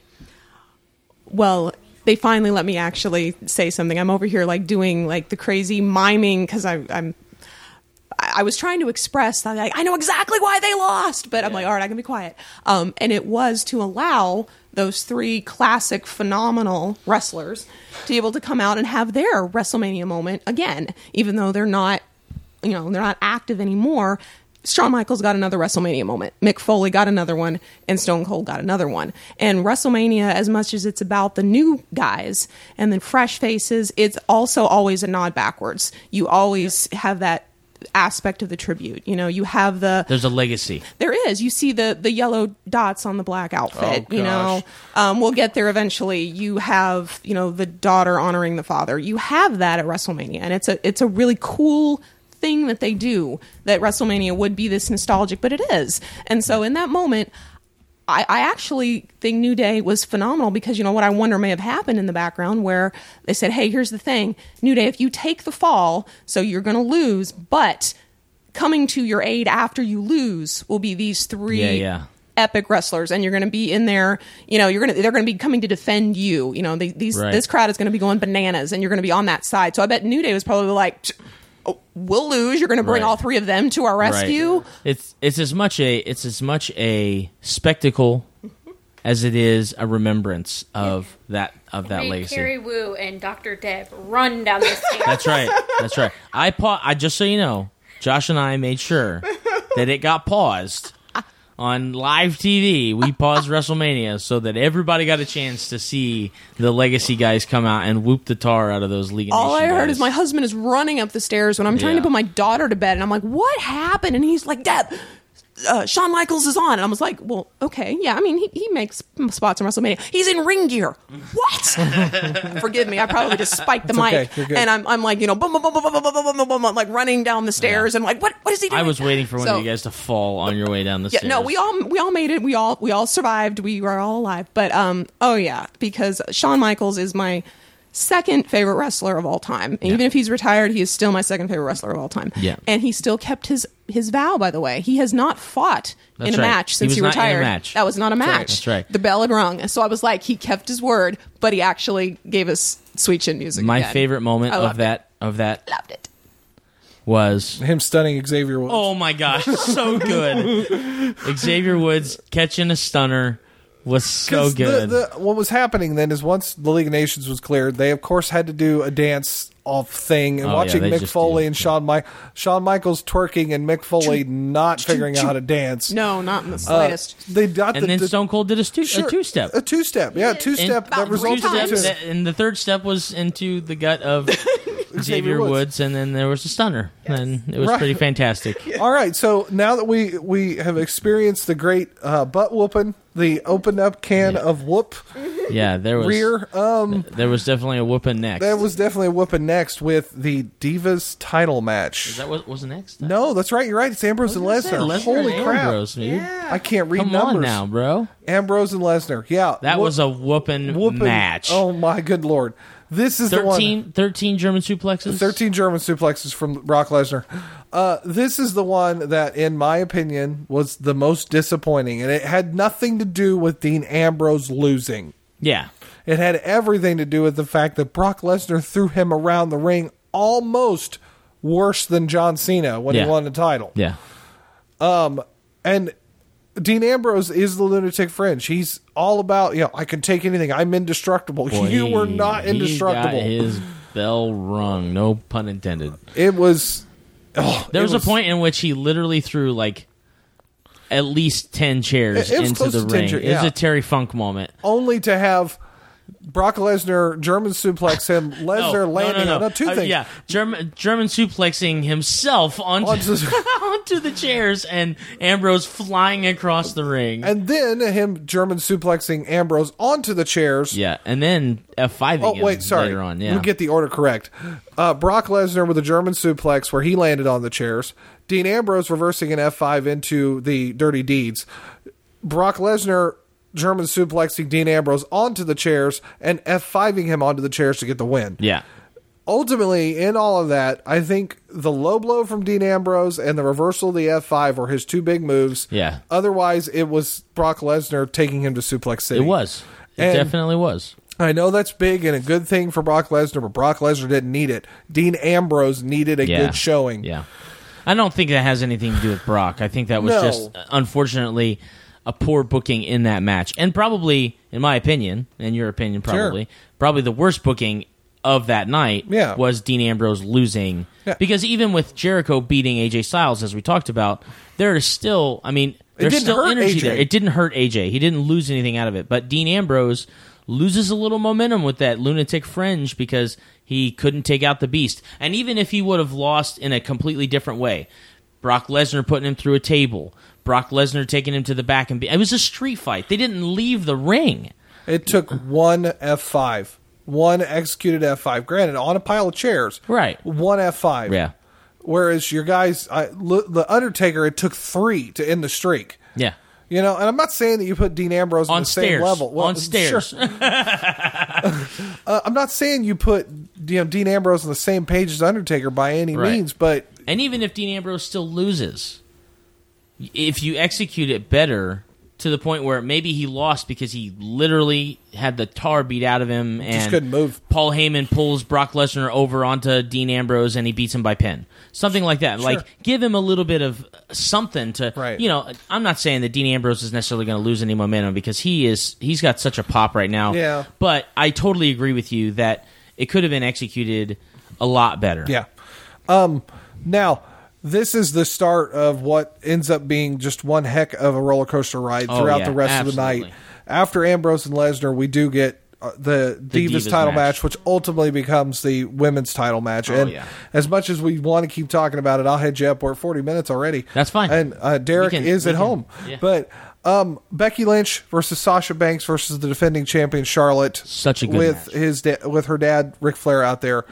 Well, they finally let me actually say something. I'm over here like doing like the crazy miming because I'm. I I was trying to express that like, I know exactly why they lost, but I'm like, all right, I can be quiet. Um, and it was to allow those three classic, phenomenal wrestlers to be able to come out and have their WrestleMania moment again, even though they're not, you know, they're not active anymore. Shawn Michaels got another WrestleMania moment. Mick Foley got another one, and Stone Cold got another one. And WrestleMania, as much as it's about the new guys and the fresh faces, it's also always a nod backwards. You always have that aspect of the tribute. You know, you have the There's a legacy. there is. You see the the yellow dots on the black outfit. Oh, you know, gosh. um, we'll get there eventually. You have, you know, the daughter honoring the father. You have that at WrestleMania, and it's a it's a really cool thing that they do. That WrestleMania would be this nostalgic, but it is. And so in that moment, I, I actually think New Day was phenomenal because, you know, what I wonder may have happened in the background where they said, hey, here's the thing, New Day, if you take the fall, so you're going to lose, but coming to your aid after you lose will be these three Yeah, yeah. epic wrestlers, and you're going to be in there, you know, you're going to, they're going to be coming to defend you. You know, they, these, Right. this crowd is going to be going bananas, and you're going to be on that side. So I bet New Day was probably like, oh, we'll lose. You're going to bring Right. all three of them to our rescue. Right. It's it's as much a it's as much a spectacle as it is a remembrance of that of that Made legacy. Carrie Wu and Doctor Deb run down the stairs. That's right. That's right. I pa- I just so you know, Josh and I made sure that it got paused on live T V. We paused WrestleMania so that everybody got a chance to see the legacy guys come out and whoop the tar out of those League of All I Nations heard guys. is my husband is running up the stairs when I'm trying Yeah. to put my daughter to bed, and I'm like, "What happened?" And he's like, "Deb, uh, Shawn Michaels is on. And I was like, well, okay. Yeah, I mean, he, he makes spots in WrestleMania. He's in ring gear. What? Forgive me. I probably just spiked the It's okay. mic. You're good. And I'm, I'm like, you know, boom, boom, boom, boom, boom, boom, boom, boom, boom, boom, like running down the stairs. And like, what, what is he doing? I was waiting for one So- of you guys to fall on your way down the Yeah, stairs. no, we all we all made it. We all we all survived. We were all alive. But um, oh yeah, because Shawn Michaels is my second favorite wrestler of all time. And Yeah. even if he's retired, he is still my second favorite wrestler of all time. Yeah. And he still kept his his vow. By the way, he has not fought That's in a right. match He since was he, not in a retired. match. That was not a That's right. match. That's right. The bell had rung. So I was like, he kept his word, but he actually gave us sweet chin music. My again. favorite moment I of loved that of that it. Loved it. was Him stunning Xavier Woods. oh my gosh, so good. Xavier Woods catching a stunner was so 'Cause good. The, the, what was happening then is once the League of Nations was cleared, they of course had to do a dance off thing. And Oh, watching yeah, they Mick just Foley do, and yeah. Shawn, Mi- Shawn Michaels twerking and Mick Foley not figuring out how to dance. No, not in the Uh, slightest. they got and the, then the Stone Cold did a, two, sure, a two step. a two step, yeah, two step About that three resulted times. into That- and the third step was into the gut of Xavier Woods. Woods. and then there was a stunner, and it was Right. pretty fantastic. All right, so now that we we have experienced the great uh, butt whooping, the open up can of whoop Yeah, there was rear, um, there was definitely a whooping next. that was definitely a whooping next with the Divas title match. Is that what was next? No, that's right. You're right. It's Ambrose and I was Lesnar. gonna say, Lesnar Holy and crap! Ambrose, dude. I can't read Come numbers on now, bro. Ambrose and Lesnar. Yeah, That whoop- was a whooping, whooping match. Oh my good lord! This is the one. thirteen, thirteen German suplexes. thirteen German suplexes from Brock Lesnar. Uh, this is the one that, in my opinion, was the most disappointing, and it had nothing to do with Dean Ambrose losing. Yeah. It had everything to do with the fact that Brock Lesnar threw him around the ring almost worse than John Cena when Yeah. he won the title. Yeah. And Dean Ambrose is the lunatic fringe. He's all about, you know, I can take anything. I'm indestructible. Boy, you were he- not he indestructible. got his bell rung. No pun intended. It was. Oh, There it was, a point in which he literally threw like at least ten chairs It- it was into close the to ten ring. chairs, It was yeah. a Terry Funk moment. only to have Brock Lesnar German suplex him, Lesnar landing on no, two Uh, things. yeah, German German suplexing himself onto Onto- onto the chairs, and Ambrose flying across the ring. And then him German suplexing Ambrose onto the chairs. yeah, and then F five Oh, wait, sorry. later on. Let Yeah, me get the order correct. Uh, Brock Lesnar with a German suplex where he landed on the chairs. Dean Ambrose reversing an F five into the Dirty Deeds. Brock Lesnar German suplexing Dean Ambrose onto the chairs and F five-ing him onto the chairs to get the win. yeah, Ultimately, in all of that, I think the low blow from Dean Ambrose and the reversal of the F five were his two big moves. Yeah. Otherwise, it was Brock Lesnar taking him to Suplex City. it was. It And- definitely was. I know that's big and a good thing for Brock Lesnar, but Brock Lesnar didn't need it. Dean Ambrose needed a Yeah. good showing. Yeah. I don't think that has anything to do with Brock. I think that was No. just, uh, unfortunately, a poor booking in that match. And probably, in my opinion, and your opinion probably, probably the worst booking of that night Yeah. was Dean Ambrose losing. Yeah. Because even with Jericho beating A J Styles, as we talked about, there is still, I mean, there's didn't still hurt energy A J. there. It didn't hurt A J. He didn't lose anything out of it. But Dean Ambrose loses a little momentum with that lunatic fringe because he couldn't take out the beast. And even if he would have lost in a completely different way, Brock Lesnar putting him through a table, Brock Lesnar taking him to the back, and be- it was a street fight. They didn't leave the ring. It took one F five. One executed F five. Granted, on a pile of chairs. Right. One F five. Yeah. Whereas your guys, I, l- the Undertaker, it took three to end the streak. Yeah. You know, and I'm not saying that you put Dean Ambrose on, On the stairs. same level. On stairs. Sure. uh, I'm not saying you put you know Dean Ambrose on the same page as Undertaker by any Right. means, but And even if Dean Ambrose still loses, if you execute it better to the point where maybe he lost because he literally had the tar beat out of him and couldn't move. Paul Heyman pulls Brock Lesnar over onto Dean Ambrose and he beats him by pin. Something like that. Like, give him a little bit of something to, Right. you know, I'm not saying that Dean Ambrose is necessarily going to lose any momentum because he is, he's got such a pop right now. Yeah. But I totally agree with you that it could have been executed a lot better. yeah. Um, now, this is the start of what ends up being just one heck of a roller coaster ride Oh, throughout yeah, the rest of the absolutely. night. After Ambrose and Lesnar, we do get uh, the, The Divas, Divas title match. match. which ultimately becomes the women's title match. Oh, and yeah. as much as we want to keep talking about it, I'll head you up. We're at forty minutes already. That's fine. And uh, Derek We can- is we at can- home. yeah. But um, Becky Lynch versus Sasha Banks versus the defending champion Charlotte. Such a good with match. his da- with her dad Ric Flair out there.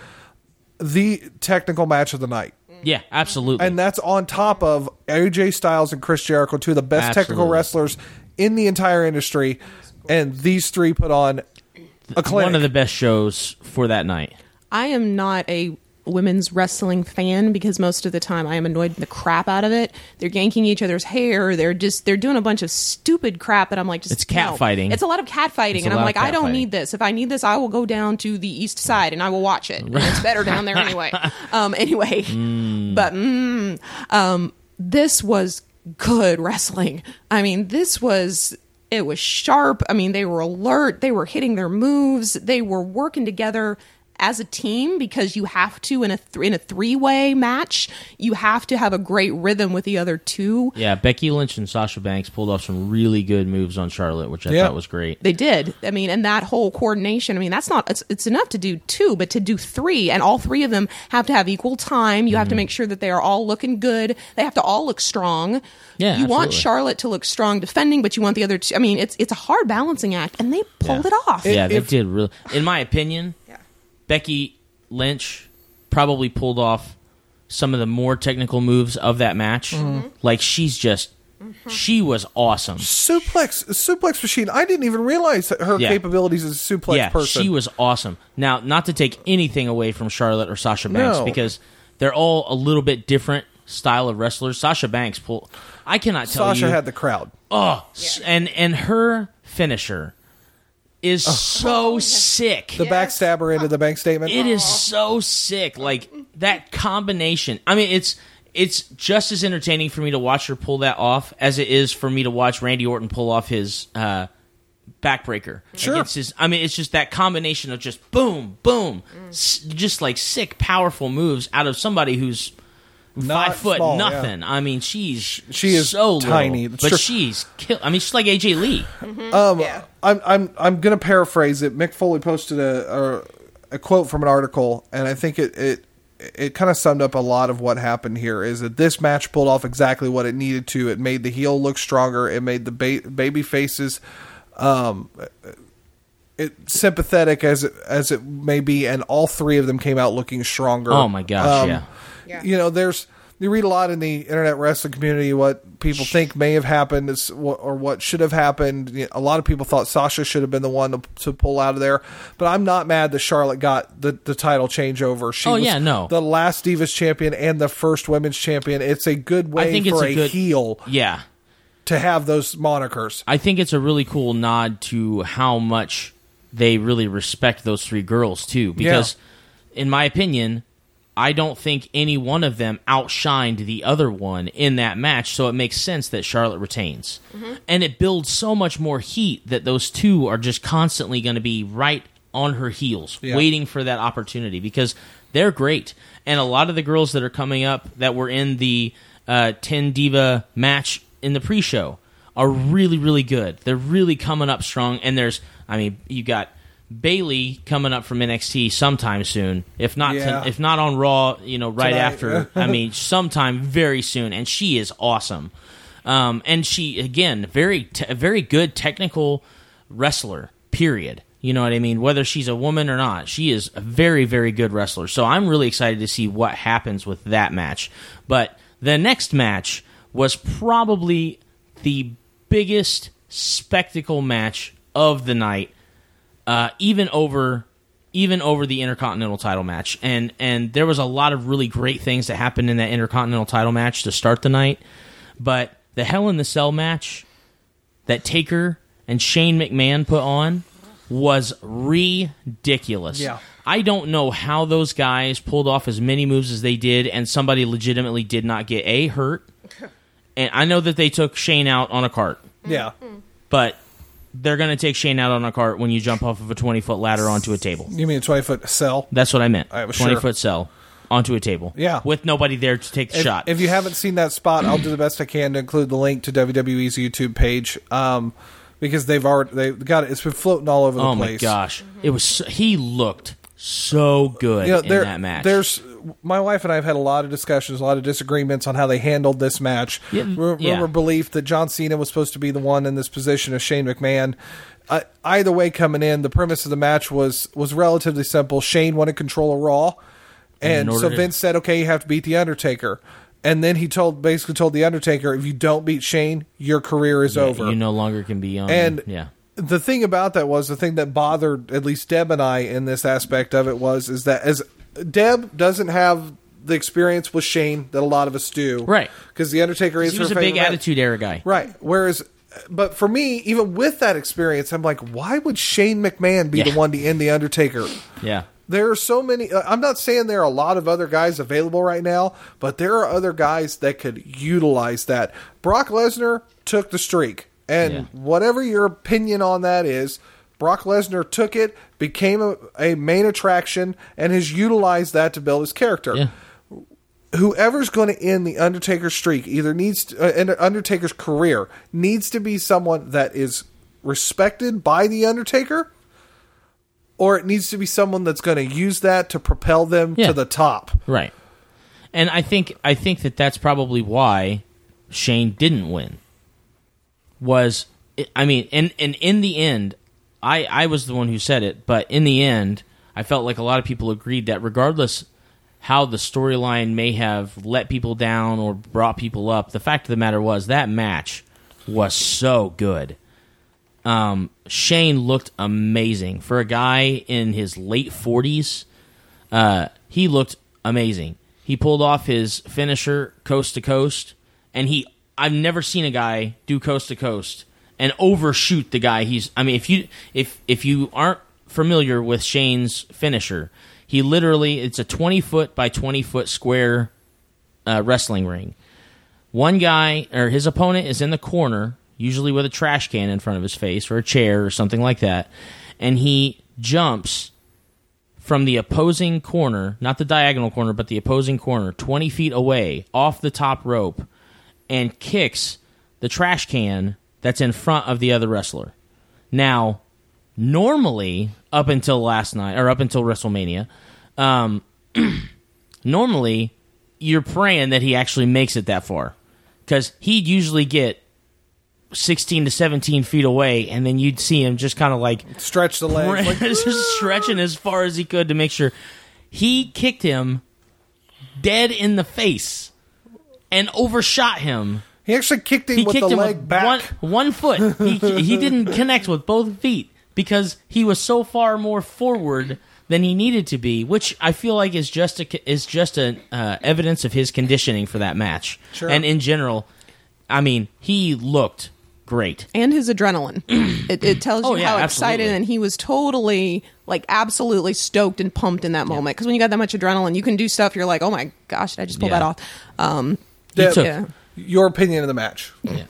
The technical match of the night. Yeah, absolutely. And that's on top of A J Styles and Chris Jericho, two of the best technical Absolutely. wrestlers in the entire industry. And these three put on a clinic. One of the best shows for that night. I am not a women's wrestling fan because most of the time I am annoyed the crap out of it. They're yanking each other's hair. They're just they're doing a bunch of stupid crap, and I'm like, just It's cat no. fighting. It's a lot of cat fighting, It's a and I'm lot like, of I cat don't fighting. need this. If I need this, I will go down to the east side and I will watch it. And it's better down there anyway. Um, anyway, but mm, um, this was good wrestling. I mean, this was. It was sharp. I mean, they were alert. They were hitting their moves. They were working together as a team because you have to in a th- in a three-way match. You have to have a great rhythm with the other two. Yeah, Becky Lynch and Sasha Banks pulled off some really good moves on Charlotte, which I Yeah. thought was great. They did. I mean, and that whole coordination. I mean, that's not. It's, it's enough to do two, but to do three, and all three of them have to have equal time. You have Mm-hmm. to make sure that they are all looking good. They have to all look strong. Yeah, you want absolutely. Charlotte to look strong defending, but you want the other two. I mean, it's it's a hard balancing act, and they pulled Yeah. it off. Yeah, they if- did really. In my opinion, Yeah. Becky Lynch probably pulled off some of the more technical moves of that match. Mm-hmm. Like she's just, she was awesome. suplex suplex machine. I didn't even realize that her Yeah. capabilities as a suplex yeah, person. she was awesome. Now, not to take anything away from Charlotte or Sasha Banks No. because they're all a little bit different style of wrestlers. Sasha Banks pulled. I cannot tell Sasha you. had the crowd. oh, s- and and her finisher is so sick. The backstabber into the bank statement. It is so sick. Like that combination. I mean, it's it's just as entertaining for me to watch her pull that off as it is for me to watch Randy Orton pull off his uh, backbreaker. Sure. Against his, I mean, it's just that combination of just boom, boom, s- just like sick, powerful moves out of somebody who's Not five foot small, yeah. nothing. I mean, she's She is so tiny. little, That's but true. she's kill. I mean, she's like A J Lee. Um, I'm I'm I'm gonna paraphrase it. Mick Foley posted a a, a quote from an article, and I think it it it kind of summed up a lot of what happened here. Is that this match pulled off exactly what it needed to. It made the heel look stronger. It made the ba- baby faces, um, it sympathetic as it, as it may be, and all three of them came out looking stronger. Oh my gosh, yeah. Yeah. You know, there's you read a lot in the internet wrestling community what people think may have happened is, or what should have happened. You know, a lot of people thought Sasha should have been the one to, to pull out of there, but I'm not mad that Charlotte got the, the title changeover. She Oh, was yeah, no. the last Divas champion and the first women's champion. It's a good way I think it's for a a, good heel Yeah. to have those monikers. I think it's a really cool nod to how much they really respect those three girls too. Because, in my opinion, I don't think any one of them outshined the other one in that match. So it makes sense that Charlotte retains, and it builds so much more heat that those two are just constantly going to be right on her heels, Yeah. waiting for that opportunity because they're great. And a lot of the girls that are coming up that were in the uh, ten Diva match in the pre-show are really, really good. They're really coming up strong. And there's, I mean, you got Bailey coming up from N X T sometime soon. If not, Yeah. if not on Raw, you know, right Tonight. after. I mean, sometime very soon. And she is awesome. Um, and she again, very, te- a very good technical wrestler. Period. You know what I mean? Whether she's a woman or not, she is a very, very good wrestler. So I'm really excited to see what happens with that match. But the next match was probably the biggest spectacle match of the night, uh, even over even over the Intercontinental title match. And and there was a lot of really great things that happened in that Intercontinental title match to start the night. But the Hell in the Cell match that Taker and Shane McMahon put on was ridiculous. Yeah. I don't know how those guys pulled off as many moves as they did, and somebody legitimately did not get A, hurt. And I know that they took Shane out on a cart, Yeah. but they're going to take Shane out on a cart when you jump off of a twenty-foot ladder onto a table. You mean a twenty foot cell? That's what I meant. I was sure. twenty-foot cell onto a table. Yeah. With nobody there to take the If, shot. if you haven't seen that spot, I'll do the best I can to include the link to W W E's YouTube page. Um, because they've already they got it. It's been floating all over the oh place. my gosh, it was so, he looked so good You know, in there, that match. There's my wife and I have had a lot of discussions, a lot of disagreements on how they handled this match. Yeah, Rumor yeah. belief that John Cena was supposed to be the one in this position of Shane McMahon. Uh, either way, coming in, the premise of the match was was relatively simple. Shane wanted control of Raw, and In so order to- Vince said, "Okay, you have to beat the Undertaker." And then he told, basically told the Undertaker, "If you don't beat Shane, your career is Yeah, over." You no longer can be on. And yeah, the thing about that was the thing that bothered at least Deb and I in this aspect of it was is that as Deb doesn't have the experience with Shane that a lot of us do, Right. Because the Undertaker is he her was a favorite big man. attitude era guy. right? Whereas, but for me, even with that experience, I'm like, why would Shane McMahon be Yeah. the one to end the Undertaker? Yeah. There are so many. uh, I'm not saying there are a lot of other guys available right now, but there are other guys that could utilize that. Brock Lesnar took the streak, and Yeah. whatever your opinion on that is, Brock Lesnar took it, became a, a main attraction, and has utilized that to build his character. Yeah. Whoever's going to end the Undertaker streak either needs to, uh, end Undertaker's career needs to be someone that is respected by the Undertaker, or it needs to be someone that's going to use that to propel them Yeah. to the top. Right. And I think I think that that's probably why Shane didn't win. Was I mean, and and in the end, I I was the one who said it, but in the end, I felt like a lot of people agreed that regardless how the storyline may have let people down or brought people up, the fact of the matter was that match was so good. Um, Shane looked amazing for a guy in his late forties. Uh, he looked amazing. He pulled off his finisher coast to coast, and he I've never seen a guy do coast to coast and overshoot the guy he's I mean if you if if you aren't familiar with Shane's finisher, he literally it's a twenty foot by twenty foot square uh, wrestling ring. One guy or his opponent is in the corner, usually with a trash can in front of his face or a chair or something like that, and he jumps from the opposing corner, not the diagonal corner, but the opposing corner, twenty feet away, off the top rope, and kicks the trash can that's in front of the other wrestler. Now, normally, up until last night, or up until WrestleMania, um, normally, you're praying that he actually makes it that far. Because he'd usually get sixteen to seventeen feet away, and then you'd see him just kind of like Stretch the legs. Like, just stretching as far as he could to make sure. He kicked him dead in the face and overshot him. he actually kicked him He with kicked the him leg with back. one, one foot. He he didn't connect with both feet because he was so far more forward than he needed to be, which I feel like is just a, is just an uh, evidence of his conditioning for that match. Sure. And in general, I mean, he looked great. And his adrenaline. it, it tells you Oh, yeah, how excited, absolutely. and he was totally, like, absolutely stoked and pumped in that moment. Because when you got that much adrenaline, you can do stuff. You're like, oh my gosh, did I just pull Yeah. that off? Um, Deb, took- yeah. Your opinion of the match. Yeah.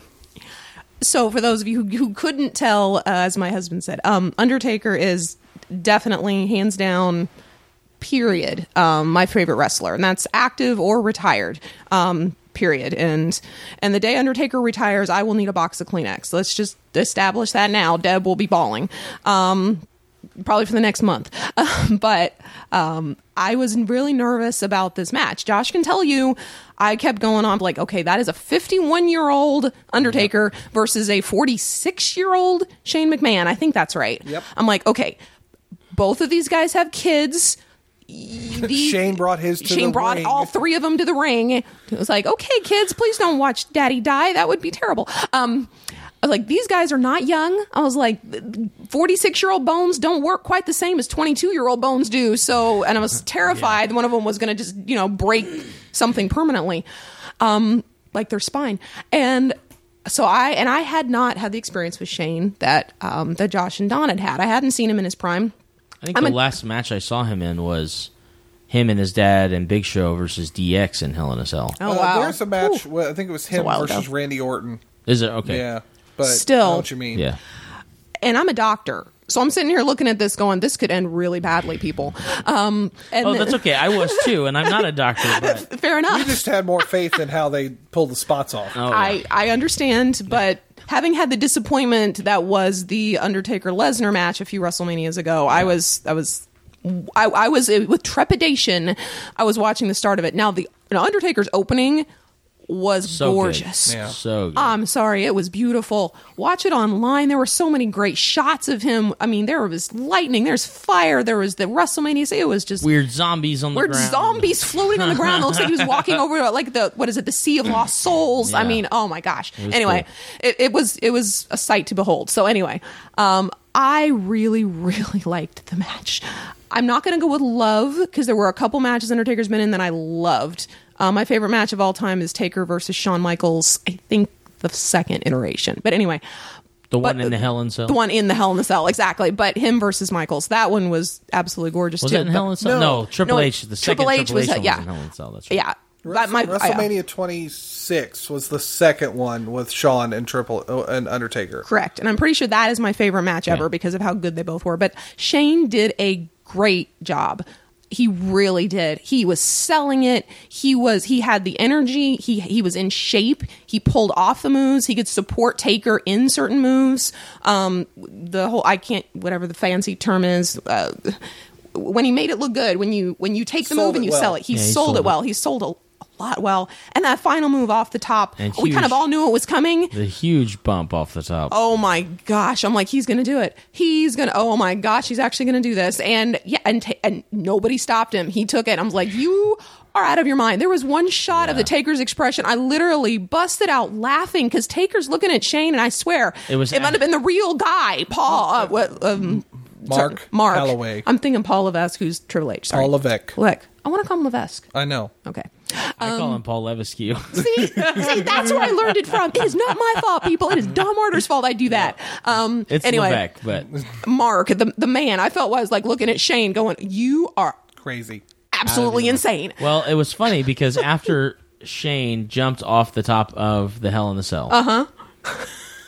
So for those of you who, who couldn't tell, uh, as my husband said, um, Undertaker is definitely, hands down, period, um, my favorite wrestler. And that's active or retired. Um, period. And and the day Undertaker retires, I will need a box of Kleenex. Let's just establish that now. Deb will be bawling. Um, probably for the next month. but um, I was really nervous about this match. Josh can tell you, I kept going on like, okay, that is a fifty-one-year-old Undertaker versus a forty-six-year-old Shane McMahon. I think that's right. Yep. I'm like, okay, both of these guys have kids. These- Shane brought his to Shane the brought ring. all three of them to the ring. It was like, okay, kids, please don't watch Daddy die. That would be terrible. Um, I was like, these guys are not young. I was like, forty-six-year-old bones don't work quite the same as twenty-two-year-old bones do. So, and I was terrified one of them was going to just, you know, break something permanently, um, like their spine. And so I, and I had not had the experience with Shane that, um, that Josh and Don had had. I hadn't seen him in his prime. I think I'm the a- last match I saw him in was him and his dad and Big Show versus D X in Hell in a Cell. Oh, Uh, wow. There's a match. Well, I think it was him while versus ago. Randy Orton. Is it? Okay. Yeah, but Still- I know what you mean. Yeah. And I'm a doctor. So I'm sitting here looking at this going, this could end really badly, people. Um, and Oh, that's okay. I was too, and I'm not a doctor, but Fair enough. You just had more faith in how they pulled the spots off. oh, I, I understand, but having had the disappointment that was the Undertaker Lesnar match a few WrestleManias ago, yeah. I was I was I, I was with trepidation. I was watching the start of it. Now the you know, Undertaker's opening was so gorgeous. Yeah. So good. I'm sorry, it was beautiful. Watch it online. There were so many great shots of him. I mean, there was lightning, there's fire, there was the WrestleMania. It was just weird zombies on the weird ground. zombies floating on the ground. It looks like he was walking over like the what is it, the Sea of Lost Souls. Yeah. I mean, oh my gosh. It anyway, cool. it, it was it was a sight to behold. So anyway, um, I really really liked the match. I'm not going to go with love because there were a couple matches Undertaker's been in that I loved. Uh, my favorite match of all time is Taker versus Shawn Michaels. I think the second iteration. But anyway. The one but, in the Hell in Cell? The one in the Hell in the Cell, exactly. But him versus Michaels. That one was absolutely gorgeous, was too. Was that in Hell in Cell? No, no, Triple no, H. The second Triple H, Triple H was, one yeah. was in Hell in Cell. That's right. Yeah. Wrestle- my, WrestleMania twenty-six was the second one with Shawn and Triple uh, and Undertaker. Correct. And I'm pretty sure that is my favorite match ever yeah. because of how good they both were. But Shane did a great job. He really did. He was selling it. He was. He had the energy. He he was in shape. He pulled off the moves. He could support Taker in certain moves. Um, the whole I can't whatever the fancy term is. Uh, when he made it look good. When you when you take the sold move and you well. sell it, he, yeah, he sold, sold it it well. He sold a lot well. And that final move off the top, And we kind of huge. all knew it was coming. The huge bump off the top. Oh my gosh. I'm like, he's going to do it. He's going to, oh my gosh, he's actually going to do this. And yeah, and, ta- and nobody stopped him. He took it. I was like, you are out of your mind. There was one shot Yeah. of the Taker's expression. I literally busted out laughing because Taker's looking at Shane, and I swear It was it might have been the real guy, Paul. Uh, what, um, Mark sorry, Mark Calloway. I'm thinking Paul Levesque, who's Triple H. Sorry. Paul Levesque. Look, I want to call him Levesque. I know. Okay. I call him Paul Levesque. See, see, that's where I learned it from. It is not my fault, people. It is Don Martyr's fault I do that. Um, It's anyway, Levesque, but Mark, the the man, I felt was like looking at Shane, going, "You are Crazy. absolutely insane." well, it was funny because after Shane jumped off the top of the Hell in the Cell, Uh huh.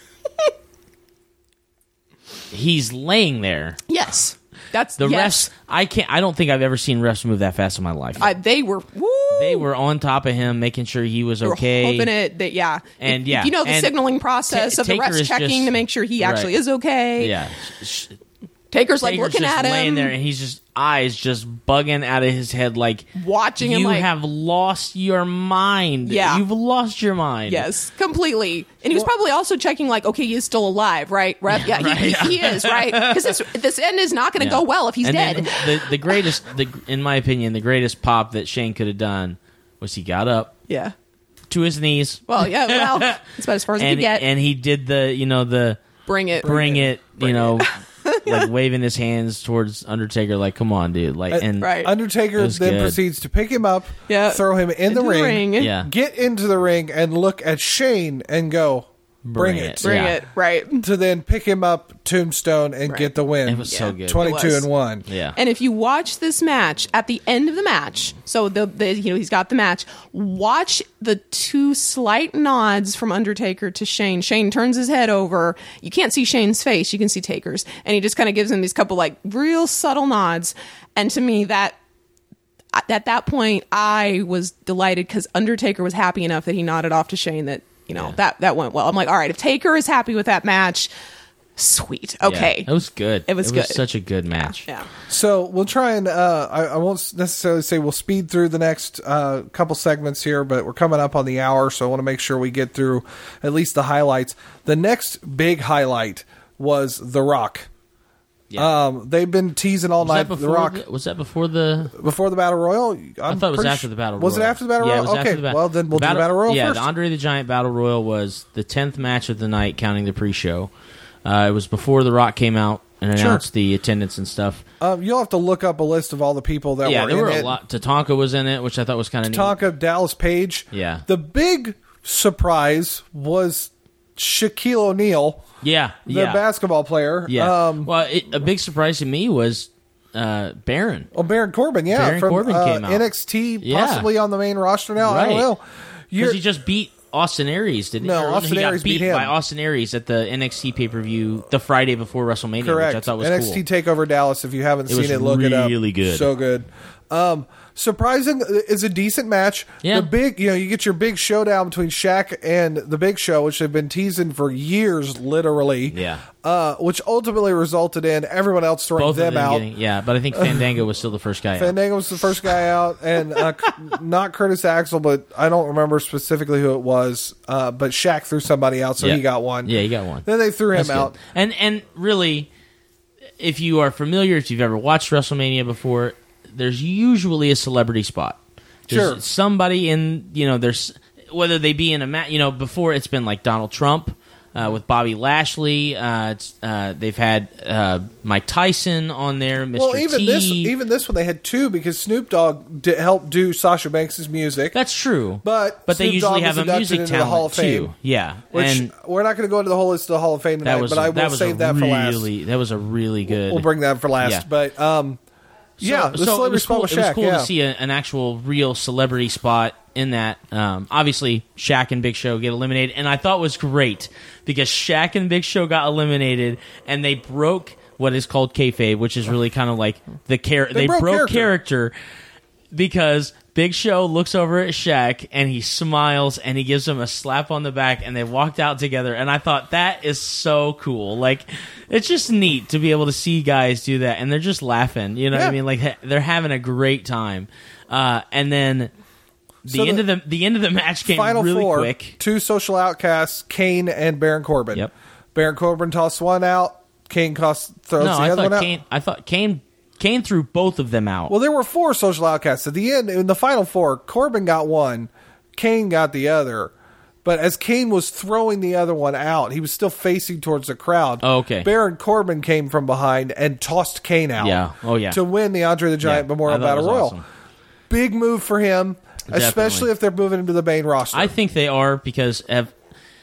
he's laying there. Yes, that's The yes. refs, I can't. I don't think I've ever seen refs move that fast in my life. I, they were. Woo, they were on top of him, making sure he was they were okay. hoping it. That yeah, And, If- yeah, you know the and signaling process Ta- of the Taker refs is checking just- to make sure he actually right. is okay. Yeah, Sh- Taker's like Taker's looking just at him, laying there, and he's just eyes just bugging out of his head, like watching you him. Like, have lost your mind. Yeah. you've lost your mind. yes, completely. And he was probably also checking, like, okay, he is still alive, right? Ref? Yeah, Right, he, yeah. he is, right? Because this, this end is not going to Yeah. go well if he's And dead. then the the greatest, the, in my opinion, the greatest pop that Shane could have done was he got up Yeah. to his knees. Well, yeah, well, that's about as far as he and could get. and he did the you know the Bring it. bring it, Bring you know, like waving his hands towards Undertaker, like come on, dude, like and Right. Undertaker It was then good. proceeds to pick him up, Yeah. throw him in the Into ring, Yeah. get into the ring, and look at Shane and go, bring, Bring it. it. Bring Yeah. it. Right. To then pick him up, tombstone, and Right. get the win. it was so Yeah. good. twenty-two It was. and one. Yeah, And if you watch this match, at the end of the match, so the, the you know he's got the match. Watch the two slight nods from Undertaker to Shane. Shane turns his head over. You can't see Shane's face. You can see Taker's, and he just kind of gives him these couple like real subtle nods. And to me, that at that point, I was delighted because Undertaker was happy enough that he nodded off to Shane that you know Yeah. that that went well. I'm like, all right, if Taker is happy with that match, sweet, okay, Yeah, it was good. It was it good. was such a good match. yeah. So we'll try and uh, I, I won't necessarily say we'll speed through the next uh, couple segments here, but we're coming up on the hour, so I want to make sure we get through at least the highlights. The next big highlight was The Rock. Yeah. Um, they've been teasing all Was night. that The before? Rock The, was that before the? before the Battle Royal. I'm I thought it was pretty after su- the Battle Royal. Was it after the Battle Yeah, Royal? it was okay, after the Battle. well then we'll the do the Battle Royal Yeah, first. the Andre the Giant Battle Royal was the tenth match of the night, counting the pre-show. Uh, it was before The Rock came out and Sure. announced the attendance and stuff. Um, you'll have to look up a list of all the people that yeah, were there in were it. a lot. Tatanka was in it, which I thought was kind of neat. Tatanka, Dallas Page. Yeah. The big surprise was Shaquille O'Neal, Yeah, the yeah, basketball player. yeah. Um, well, it, a big surprise to me was uh, Baron. Oh, Baron Corbin, yeah, Baron from Corbin uh, came out. N X T, Yeah. possibly on the main roster now. I don't Right. know. You're, Because he just beat Austin Aries, didn't No, he? Or Austin he got Aries beat, beat him. by Austin Aries at the N X T pay per view the Friday before WrestleMania, correct. which I thought was N X T cool. Takeover Dallas. If you haven't It seen was it, look it up. really good. So good. Um, surprising is a decent match. Yeah. The big, you know, you get your big showdown between Shaq and the Big Show, which they've been teasing for years, literally. Yeah. Uh, which ultimately resulted in everyone else throwing Both them, of them out. getting, yeah, but I think Fandango was still the first guy out. Fandango was the first guy out, and uh, not Curtis Axel, but I don't remember specifically who it was. Uh, but Shaq threw somebody out, so Yeah. he got one. Yeah, he got one. Then they threw him That's good. out. And and really, if you are familiar, if you've ever watched WrestleMania before, there's usually a celebrity spot. There's Sure. somebody in, you know, there's whether they be in a match, you know, before it's been like Donald Trump uh, with Bobby Lashley. Uh, it's, uh, they've had uh, Mike Tyson on there, Mister Well, even T. this, even this one, they had two because Snoop Dogg did, helped do Sasha Banks' music. That's true. But but they Snoop usually Dogg have was a inducted music into the Hall of talent Fame. too. Yeah, Which and we're not going to go into the whole list of the Hall of Fame tonight, that was but I will that was save a that for last. really that was a really good. We'll bring that for last. Yeah. But um, yeah, the so it celebrity was spot cool, with it was Shaq. cool yeah. to see a, an actual real celebrity spot in that. Um, obviously, Shaq and Big Show get eliminated, and I thought was great because Shaq and Big Show got eliminated, and they broke what is called kayfabe, which is really kind of like the char- They they, broke broke, character. character. Because Big Show looks over at Shaq and he smiles and he gives him a slap on the back, and they walked out together, and I thought that is so cool. Like, it's just neat to be able to see guys do that, and they're just laughing. You know what Yeah. I mean? Like, ha- they're having a great time. Uh, and then the So end the of the the end of the match came Final really four, quick. two social outcasts, Kane and Baron Corbin. Yep. Baron Corbin tossed one out. Kane tossed, throws No, the I other one thought out. Kane. I thought Kane Kane threw both of them out. Well, there were four social outcasts. At the end, in the final four, Corbin got one, Kane got the other. But as Kane was throwing the other one out, he was still facing towards the crowd. Oh, okay. Baron Corbin came from behind and tossed Kane out. Yeah. Oh, yeah. To win the Andre the Giant Yeah, Memorial I thought it Battle was Royal. awesome. Big move for him, Definitely. especially if they're moving into the main roster. I think they are because of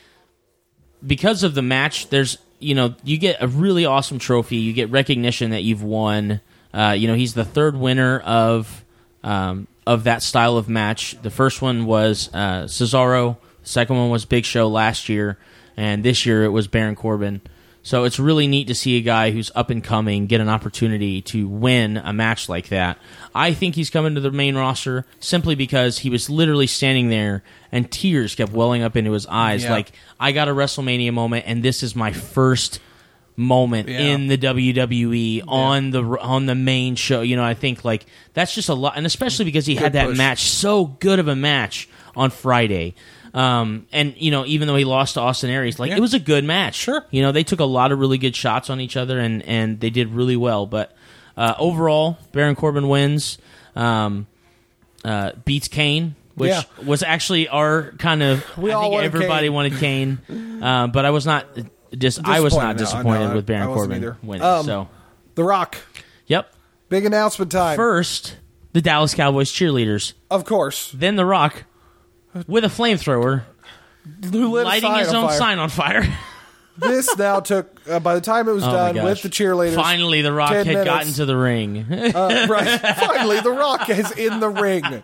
because of the match. There's you know you get a really awesome trophy. You get recognition that you've won. Uh, you know he's the third winner of um, of that style of match. The first one was uh, Cesaro. The second one was Big Show last year, and this year it was Baron Corbin. So it's really neat to see a guy who's up and coming get an opportunity to win a match like that. I think he's coming to the main roster simply because he was literally standing there and tears kept welling up into his eyes. Yeah. Like, I got a WrestleMania moment, and this is my first moment Yeah. in the W W E on the on the main show. You know, I think like that's just a lot, and especially because he had that push. match, so good of a match on Friday. Um, and you know, even though he lost to Austin Aries, like Yeah. it was a good match. Sure. You know, they took a lot of really good shots on each other, and, and they did really well. But uh, overall, Baron Corbin wins, um, uh, beats Kane, which Yeah. was actually our kind of. We I all think wanted everybody Kane. wanted Kane, uh, but I was not. Dis- I was not Disappointed, no, disappointed no, I- with Baron I wasn't Corbin either. winning. Um, so, The Rock. yep. Big announcement time. First, the Dallas Cowboys cheerleaders, of course. then The Rock with a flamethrower, Who lit a lighting sign his on own fire. sign on fire. This now took, uh, by the time it was Oh my done gosh. with the cheerleaders. Finally, The Rock ten had minutes. gotten to the ring. Uh, right. Finally, The Rock is in the ring.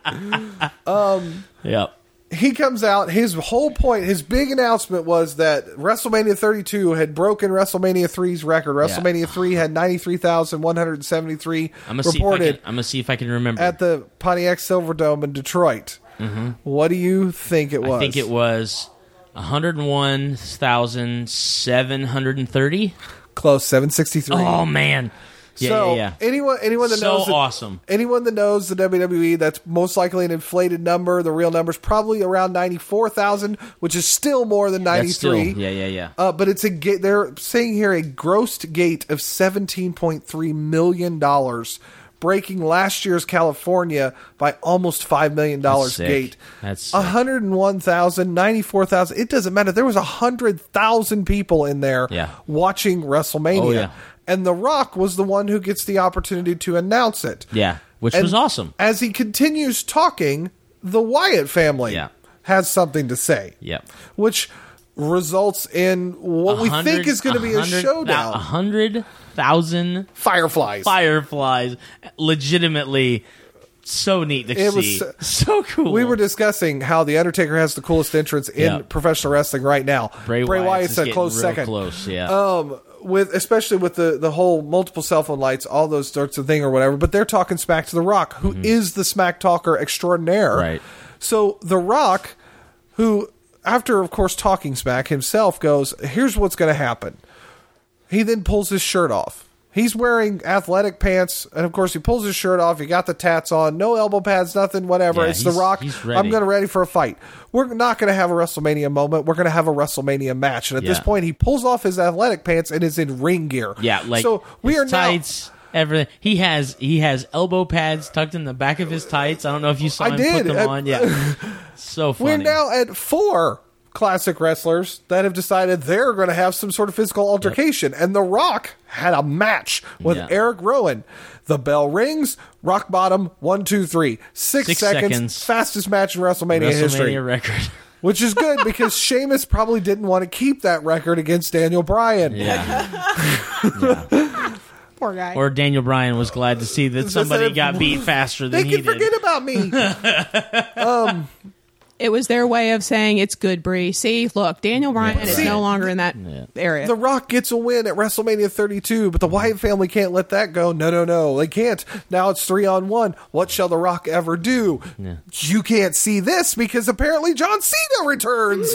Yep. He comes out. His whole point, his big announcement was that WrestleMania thirty-two had broken WrestleMania three's record. WrestleMania three had ninety-three thousand one hundred seventy-three I'm gonna see if I reported can, I'm gonna see if I can remember. at the Pontiac Silverdome in Detroit. Mm-hmm. What do you think it was? I think it was one hundred one thousand seven hundred thirty. close, seven sixty-three. Oh man. Yeah, so yeah, yeah. anyone, anyone that So knows, the, awesome. anyone that knows the W W E, that's most likely an inflated number. The real number's probably around ninety-four thousand, which is still more than That's still, ninety-three. yeah, yeah, yeah. Uh, but it's a ga- they're saying here a grossed gate of seventeen point three million dollars, breaking last year's California by almost five million dollars That's sick. gate. That's sick. one hundred one thousand, ninety-four thousand. It doesn't matter. There was one hundred thousand people in there Yeah. watching WrestleMania. Oh, yeah. And The Rock was the one who gets the opportunity to announce it. Yeah, which And was awesome. As he continues talking, the Wyatt family Yeah. has something to say. Yep. Which results in what we think is going to be a A showdown. hundred thousand Fireflies. fireflies legitimately so neat to It see. was so- so cool. We were discussing how the Undertaker has the coolest entrance in Yep. professional wrestling right now. Bray, Bray Wyatt's Wyatt's is a getting close real second. Close, yeah. Um, with especially with the, the whole multiple cell phone lights, all those sorts of thing or whatever. But they're talking smack to The Rock, who is the smack talker extraordinaire. Mm-hmm. Right. So The Rock, who after of course talking smack himself, goes, "Here's what's going to happen." He then pulls his shirt off. He's wearing athletic pants, and of course he pulls his shirt off. He got the tats on, no elbow pads, nothing, whatever. Yeah, it's The he's- Rock. he's ready. I'm going to ready for a fight. We're not going to have a WrestleMania moment. We're going to have a WrestleMania match. And at this Yeah. point, he pulls off his athletic pants and is in ring gear. yeah, like so we his are now. tights, everything. He has he has elbow pads tucked in the back of his tights. I don't know if you saw I him did. put them Uh, on. Yeah, so funny. We're now at four classic wrestlers that have decided they're going to have some sort of physical altercation. And The Rock had a match with Yeah. Eric Rowan. The bell rings, rock bottom, one, two, three. Six, Six seconds, seconds. fastest match in WrestleMania, history. WrestleMania record. Which is good because Sheamus probably didn't want to keep that record against Daniel Bryan. Yeah. Poor guy. Or Or Daniel Bryan was glad to see that Just somebody that- got beat faster They than he can did. forget about me. it was their way of saying it's good, Bree. See, look, Daniel Bryan is See- no longer in that area. The Rock gets a win at WrestleMania thirty-two, but the Wyatt family can't let that go. No, no, no. They can't. Now it's three on one. What shall The Rock ever do? Yeah. You can't see this because apparently John Cena returns.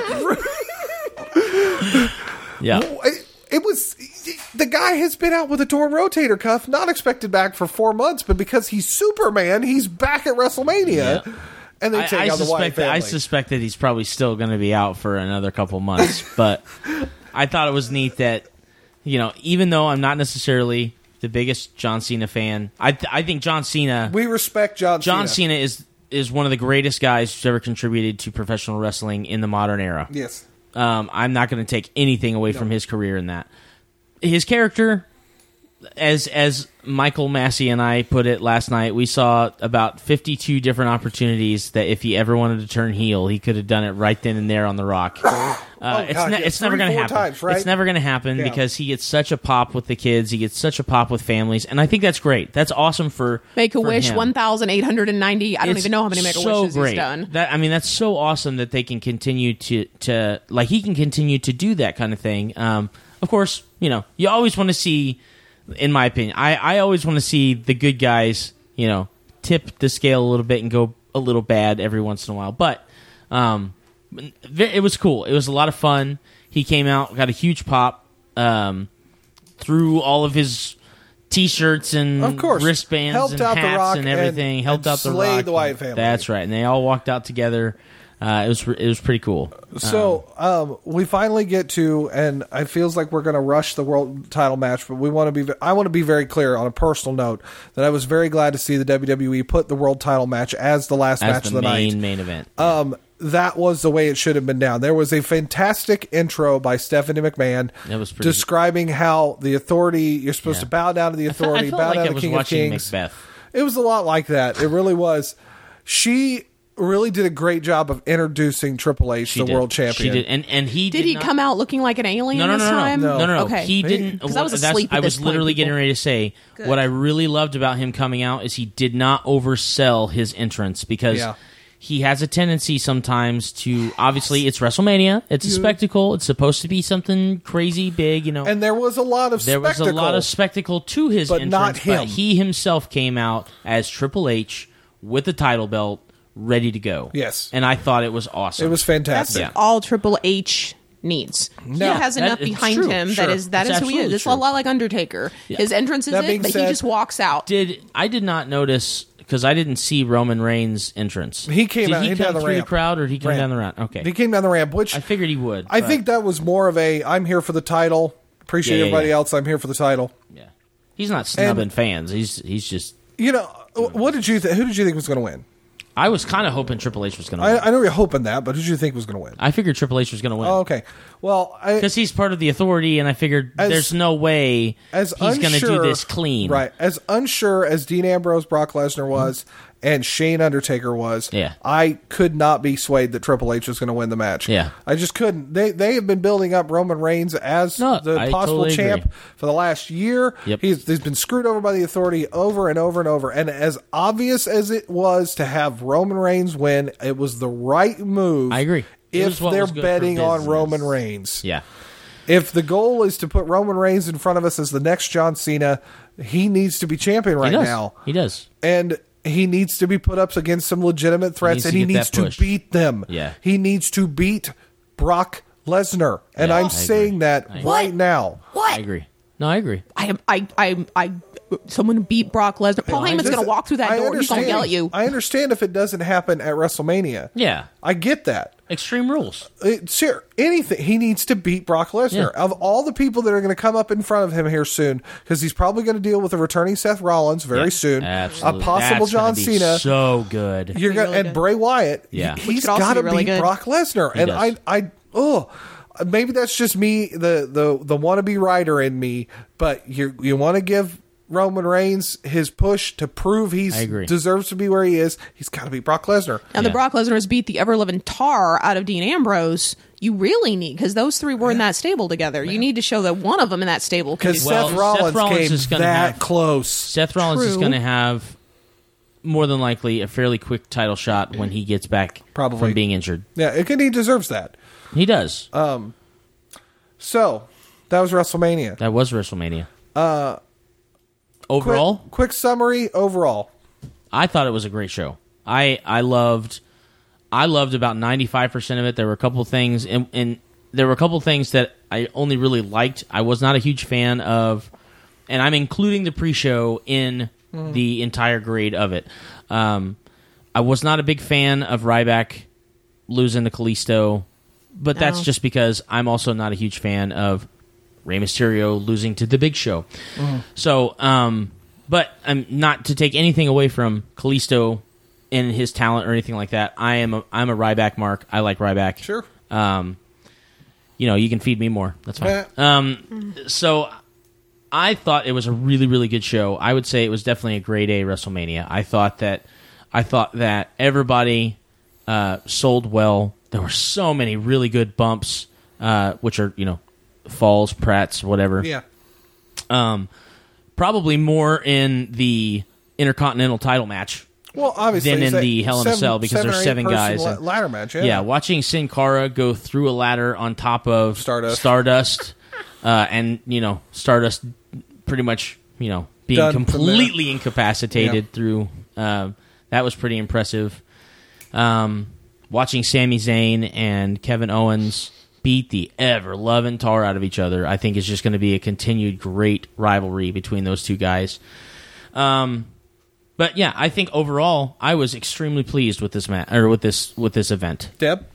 Yeah. It, it was the guy has been out with a torn rotator cuff, not expected back for four months, but because he's Superman, he's back at WrestleMania. Yeah. And they I, take I out the Wyatt suspect that, family. I suspect that he's probably still going to be out for another couple months. But I thought it was neat that, you know, even though I'm not necessarily the biggest John Cena fan, I th- I think John Cena we respect John. John Cena. Cena is is one of the greatest guys who's ever contributed to professional wrestling in the modern era. Yes. Um, I'm not going to take anything away from his career in that. His character, as as Michael Massey and I put it last night, we saw about fifty-two different opportunities that if he ever wanted to turn heel, he could have done it right then and there on The Rock. Uh, Oh, it's God, ne- yeah, it's never three, going to four happen. times, right? It's never going to happen Yeah. because he gets such a pop with the kids. He gets such a pop with families, and I think that's great. That's awesome for Make a for Wish, him. one thousand eight hundred ninety. I don't It's even know how many Make a so Wishes great. he's done. That I mean, that's so awesome that they can continue to to like he can continue to do that kind of thing. Um, of course, you know, you always want to see, in my opinion, I I always want to see the good guys, you know, tip the scale a little bit and go a little bad every once in a while. But um, it was cool. It was a lot of fun. He came out, got a huge pop, um, threw all of his T-shirts and Of course. wristbands Helped and out The hats Rock and everything. and- helped and out the slayed Rock. the Wyatt family. That's right, and they all walked out together. Uh, it was it was pretty cool. So um, we finally get to, and it feels like we're going to rush the world title match, but we want to be. I want to be very clear on a personal note that I was very glad to see the W W E put the world title match as the last As match the of the main night. main event. Um, that was the way it should have been done. There was a fantastic intro by Stephanie McMahon That was pretty- describing how the authority, you're supposed Yeah. to bow down to the I felt, authority, I felt bow like down I to the was King of watching Kings. Macbeth. It was a lot like that. It really was. She really did a great job of introducing Triple H, She the did. world champion. She did, and and he Did, did he not- come out looking like an alien No, no, this no, no, time? no, no, no, no. Okay. He didn't. 'Cause I was that's- asleep at I this was point, literally people. getting ready to say what I really loved about him coming out is he did not oversell his entrance because Yeah. he has a tendency sometimes to. Obviously, it's WrestleMania. It's a spectacle. It's supposed to be something crazy big, you know. And there was a lot of there spectacle. was a lot of spectacle to his But entrance, not him. but he himself came out as Triple H with the title belt, ready to go. Yes. and I thought it was awesome. It was That's fantastic. Yeah. all Triple H needs. No. he has That- enough it's behind true, him sure. that is that It's is who he is. absolutely It's true. a lot like Undertaker. His entrance is That it, being but said- he just walks out. Did I did not notice because I didn't see Roman Reigns' entrance. He came did out- he he come down the through ramp. the crowd or did he come Ramp. down the ramp? Okay, He came down the ramp, which I figured he would. I but- think that was more of a I'm here for the title. Appreciate Yeah, yeah, everybody yeah. else. I'm here for the title. yeah, he's not snubbing fans. He's he's just. You know, what did you think? Who did you think was going to win? I was kind of hoping Triple H was going to win. I, I know you're hoping that, but who did you think was going to win? I figured Triple H was going to win. Oh, okay. Well, I, Because he's part of the authority, and I figured As- there's no way as he's going to do unsure- this clean. Right. As unsure as Dean Ambrose, Brock Lesnar was, and Shane Undertaker was, Yeah. I could not be swayed that Triple H was going to win the match. Yeah. I just couldn't. They they have been building up Roman Reigns as No, the I possible totally champ agree. for the last year. Yep. He's, he's been screwed over by the Authority over and over and over. And as obvious as it was to have Roman Reigns win, it was the right move. I agree. It was If what they're was good for betting on business. Roman Reigns. Yeah. If the goal is to put Roman Reigns in front of us as the next John Cena, he needs to be champion right he does. now. He does. And he needs to be put up against some legitimate threats, needs to and he get needs that to push. beat them. Yeah. He needs to beat Brock Lesnar. And Yeah, I I'm agree. saying that I agree. right now. What? I agree. No, I agree. I am. I. I. I. Someone beat Brock Lesnar. Paul Heyman's going to walk through that I door. He's going to understand- yell at you. I understand if it doesn't happen at WrestleMania. Yeah. I get that. Extreme Rules. It, sure, anything. He needs to beat Brock Lesnar. Yeah. Of all the people that are going to come up in front of him here soon, because he's probably going to deal with a returning Seth Rollins very Yeah, soon, absolutely. a possible That's John gonna be Cena. So good. You're Be gonna, really and good. Bray Wyatt. Yeah. he, Which he's could also got to be really beat good. Brock Lesnar, and does. I, I, oh, maybe that's just me, the the the wannabe writer in me. But you you want to give Roman Reigns his push to prove he I agree. deserves to be where he is. He's got to beat Brock Lesnar. Now, the Yeah. Brock Lesnar has beat the ever living tar out of Dean Ambrose. You really need, because those three were in that stable together. You need to show that one of them in that stable can do Because Well, Seth Rollins, Seth Rollins came is gonna that have- close. Seth Rollins is True. going to have more than likely a fairly quick title shot when he gets back Probably. from being injured. Yeah, it can, he deserves that. He does. So that was WrestleMania. that was WrestleMania. Uh, Overall, quick, quick summary. Overall, I thought it was a great show. I I loved I loved about ninety-five percent of it. There were a couple things and, and there were a couple things that I only really liked. I was not a huge fan of, and I'm including the pre-show in the entire grade of it. Um, I was not a big fan of Ryback losing to Kalisto, but that's No. just because I'm also not a huge fan of Rey Mysterio losing to The Big Show. So, um, but um, not to take anything away from Kalisto and his talent or anything like that. I am a, I'm a Ryback mark. I like Ryback. sure. Um, you know, you can feed me more. That's fine. Yeah. Um, so I thought it was a really, really good show. I would say it was definitely a grade A WrestleMania. I thought that I thought that everybody uh, sold well. There were so many really good bumps, uh, which are, you know, falls, prats, whatever. Yeah. Um, probably more in the Intercontinental title match. Well, obviously, Than in it's a the Hell in a seven- Cell because seven there's or eight seven person guys la- and- ladder match. Yeah. Yeah, watching Sin Cara go through a ladder on top of Stardust. Stardust uh, and, you know, Stardust pretty much, you know, being Done from completely incapacitated Yeah. through, uh, that was pretty impressive. Um, watching Sami Zayn and Kevin Owens beat the ever-loving tar out of each other, I think is just going to be a continued great rivalry between those two guys. Um, but yeah, I think overall I was extremely pleased with this match or with this with this event. Deb.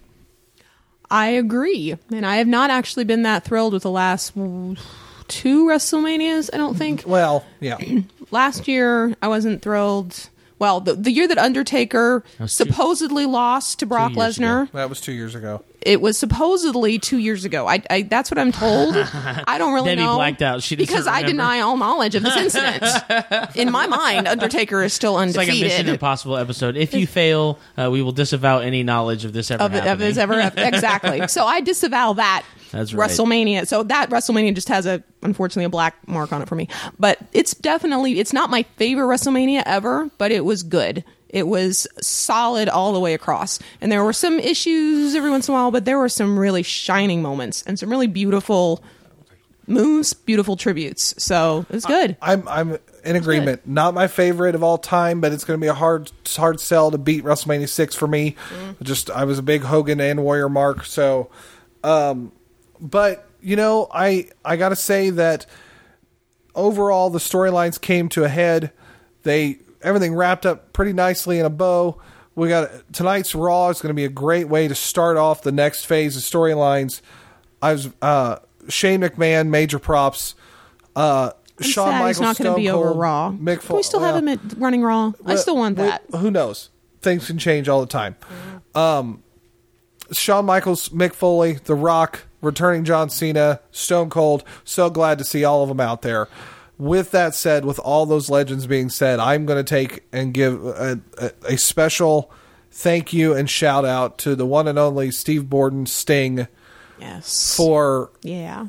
I agree. And I have not actually been that thrilled with the last w- two WrestleManias, I don't think. Well, yeah. Last year, I wasn't thrilled. Well, the, the year that Undertaker was two- supposedly lost to Brock years Lesnar, ago. That was two years ago. it was supposedly two years ago. I, I that's what I'm told. I don't really Debbie know. blacked out. She doesn't because I remember. deny all knowledge of this incident. In my mind, Undertaker is still It's like a undefeated. Mission Impossible episode. If you fail, uh, we will disavow any knowledge of this ever of, it, of happening. his ever exactly. So I disavow that That's right. WrestleMania. So that WrestleMania just has a unfortunately a black mark on it for me. But it's definitely it's not my favorite WrestleMania ever, but it was good. It was solid all the way across. And there were some issues every once in a while, but there were some really shining moments and some really beautiful moves, beautiful tributes. So it was good. I'm I'm in agreement. Not my favorite of all time, but it's going to be a hard hard sell to beat WrestleMania six for me. Just I was a big Hogan and Warrior mark, so. Um, but you know, I I got to say that overall the storylines came to a head. They everything wrapped up pretty nicely in a bow. We got tonight's Raw is going to be a great way to start off the next phase of storylines. I was uh, Shane McMahon, major props. Uh, I'm Shawn sad Michaels, he's not going to Stone be over Cold, Raw. Mick Can we still have well, him at running Raw? I still want we- that. Who knows? Things can change all the time. Um, Shawn Michaels, Mick Foley, The Rock, returning John Cena, Stone Cold. So glad to see all of them out there. with that said, with all those legends being said, I'm going to take and give a, a, a special thank you and shout out to the one and only Steve Borden, Sting. Yes. For yeah,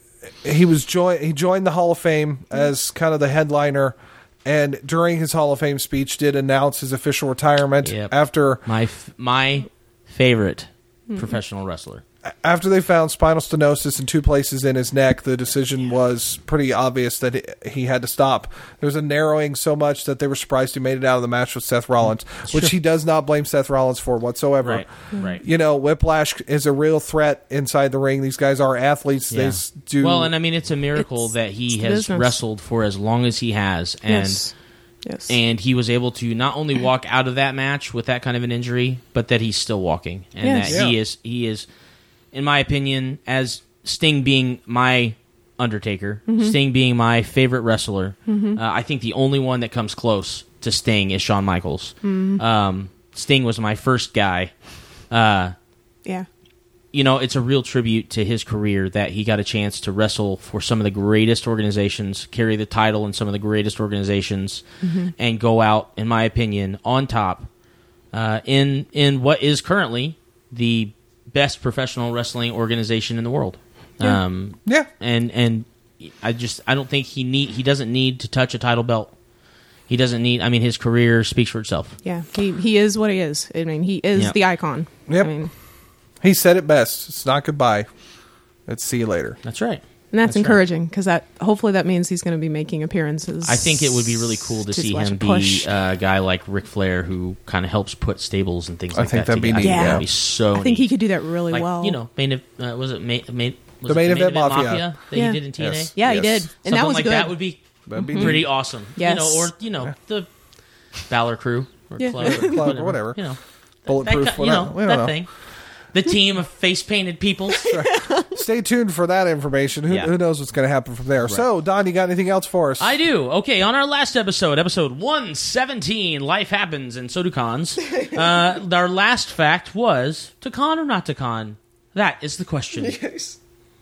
he was join he joined the Hall of Fame as kind of the headliner, and during his Hall of Fame speech, did announce his official retirement Yep. after My f- my favorite professional wrestler. after they found spinal stenosis in two places in his neck. The decision was pretty obvious that he- he had to stop. There was a narrowing so much that they were surprised he made it out of the match with Seth Rollins, which he does not blame Seth Rollins for whatsoever. Right, right. You know, Whiplash is a real threat inside the ring. These guys are athletes. They Yeah. s- do Well, and I mean, it's a miracle It's- that he it's the has business. wrestled for as long as he has, and yes, yes, and he was able to not only walk out of that match with that kind of an injury, but that he's still walking, and Yes. that he Yeah. is he is, in my opinion, as Sting being my Undertaker, Mm-hmm. Sting being my favorite wrestler, uh, I think the only one that comes close to Sting is Shawn Michaels. Mm-hmm. Um, Sting was my first guy. Uh, yeah, you know, it's a real tribute to his career that he got a chance to wrestle for some of the greatest organizations, carry the title in some of the greatest organizations, and go out, in my opinion, on top uh, in in what is currently the best professional wrestling organization in the world. Yeah. Um, yeah. and and I just I don't think he need he doesn't need to touch a title belt. He doesn't need. I mean, his career speaks for itself. yeah. He he is what he is. I mean, he is Yep. the icon. Yep. I mean, He said it best. It's not goodbye. It's see you later. That's right. and that's, That's right. encouraging because that hopefully that means he's going to be making appearances. I think it would be really cool to Just see watch him push. be a guy like Ric Flair who kind of helps put stables and things I like think that that'd be together. neat, I think yeah. that'd be so I think he neat. could do that really like, well. you know, main, ev- uh, was it main, main, was The it Main Event Mafia. that Yeah. he did in T N A? Yes. yeah, he Yes. did, and Something that was like good. that would be That'd be pretty neat. awesome. Yes. You know, or, you know, the Balor crew or Yeah. Club, or Club or whatever. whatever. You know, Bulletproof. that, ki- you know, whatever. We don't that know. thing. The team of face-painted people. Stay tuned for that information. Who, Yeah. who knows what's going to happen from there? So, Don, you got anything else for us? I do. Okay, on our last episode, episode one seventeen, Life Happens and So Do Cons, uh, our last fact was, to con or not to con? That is the question. Yes.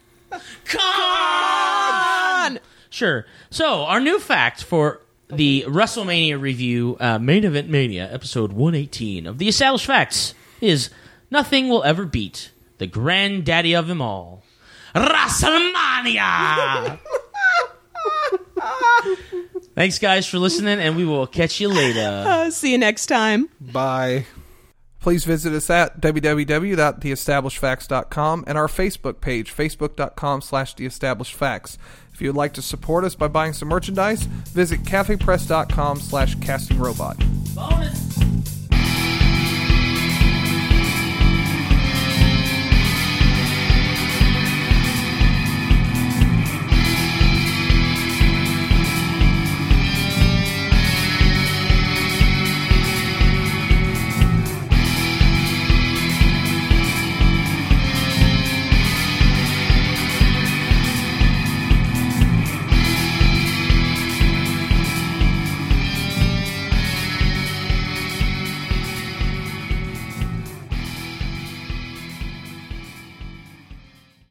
Con! Sure. So, our new fact for the WrestleMania review, uh, Main Event Mania, episode one eighteen of the Established Facts is, nothing will ever beat the granddaddy of them all, WrestleMania! Thanks, guys, for listening, and we will catch you later. Uh, see you next time. Bye. Please visit us at w w w dot the established facts dot com and our Facebook page, facebook dot com slash the established facts. If you would like to support us by buying some merchandise, visit cafe press dot com slash casting robot. Bonus!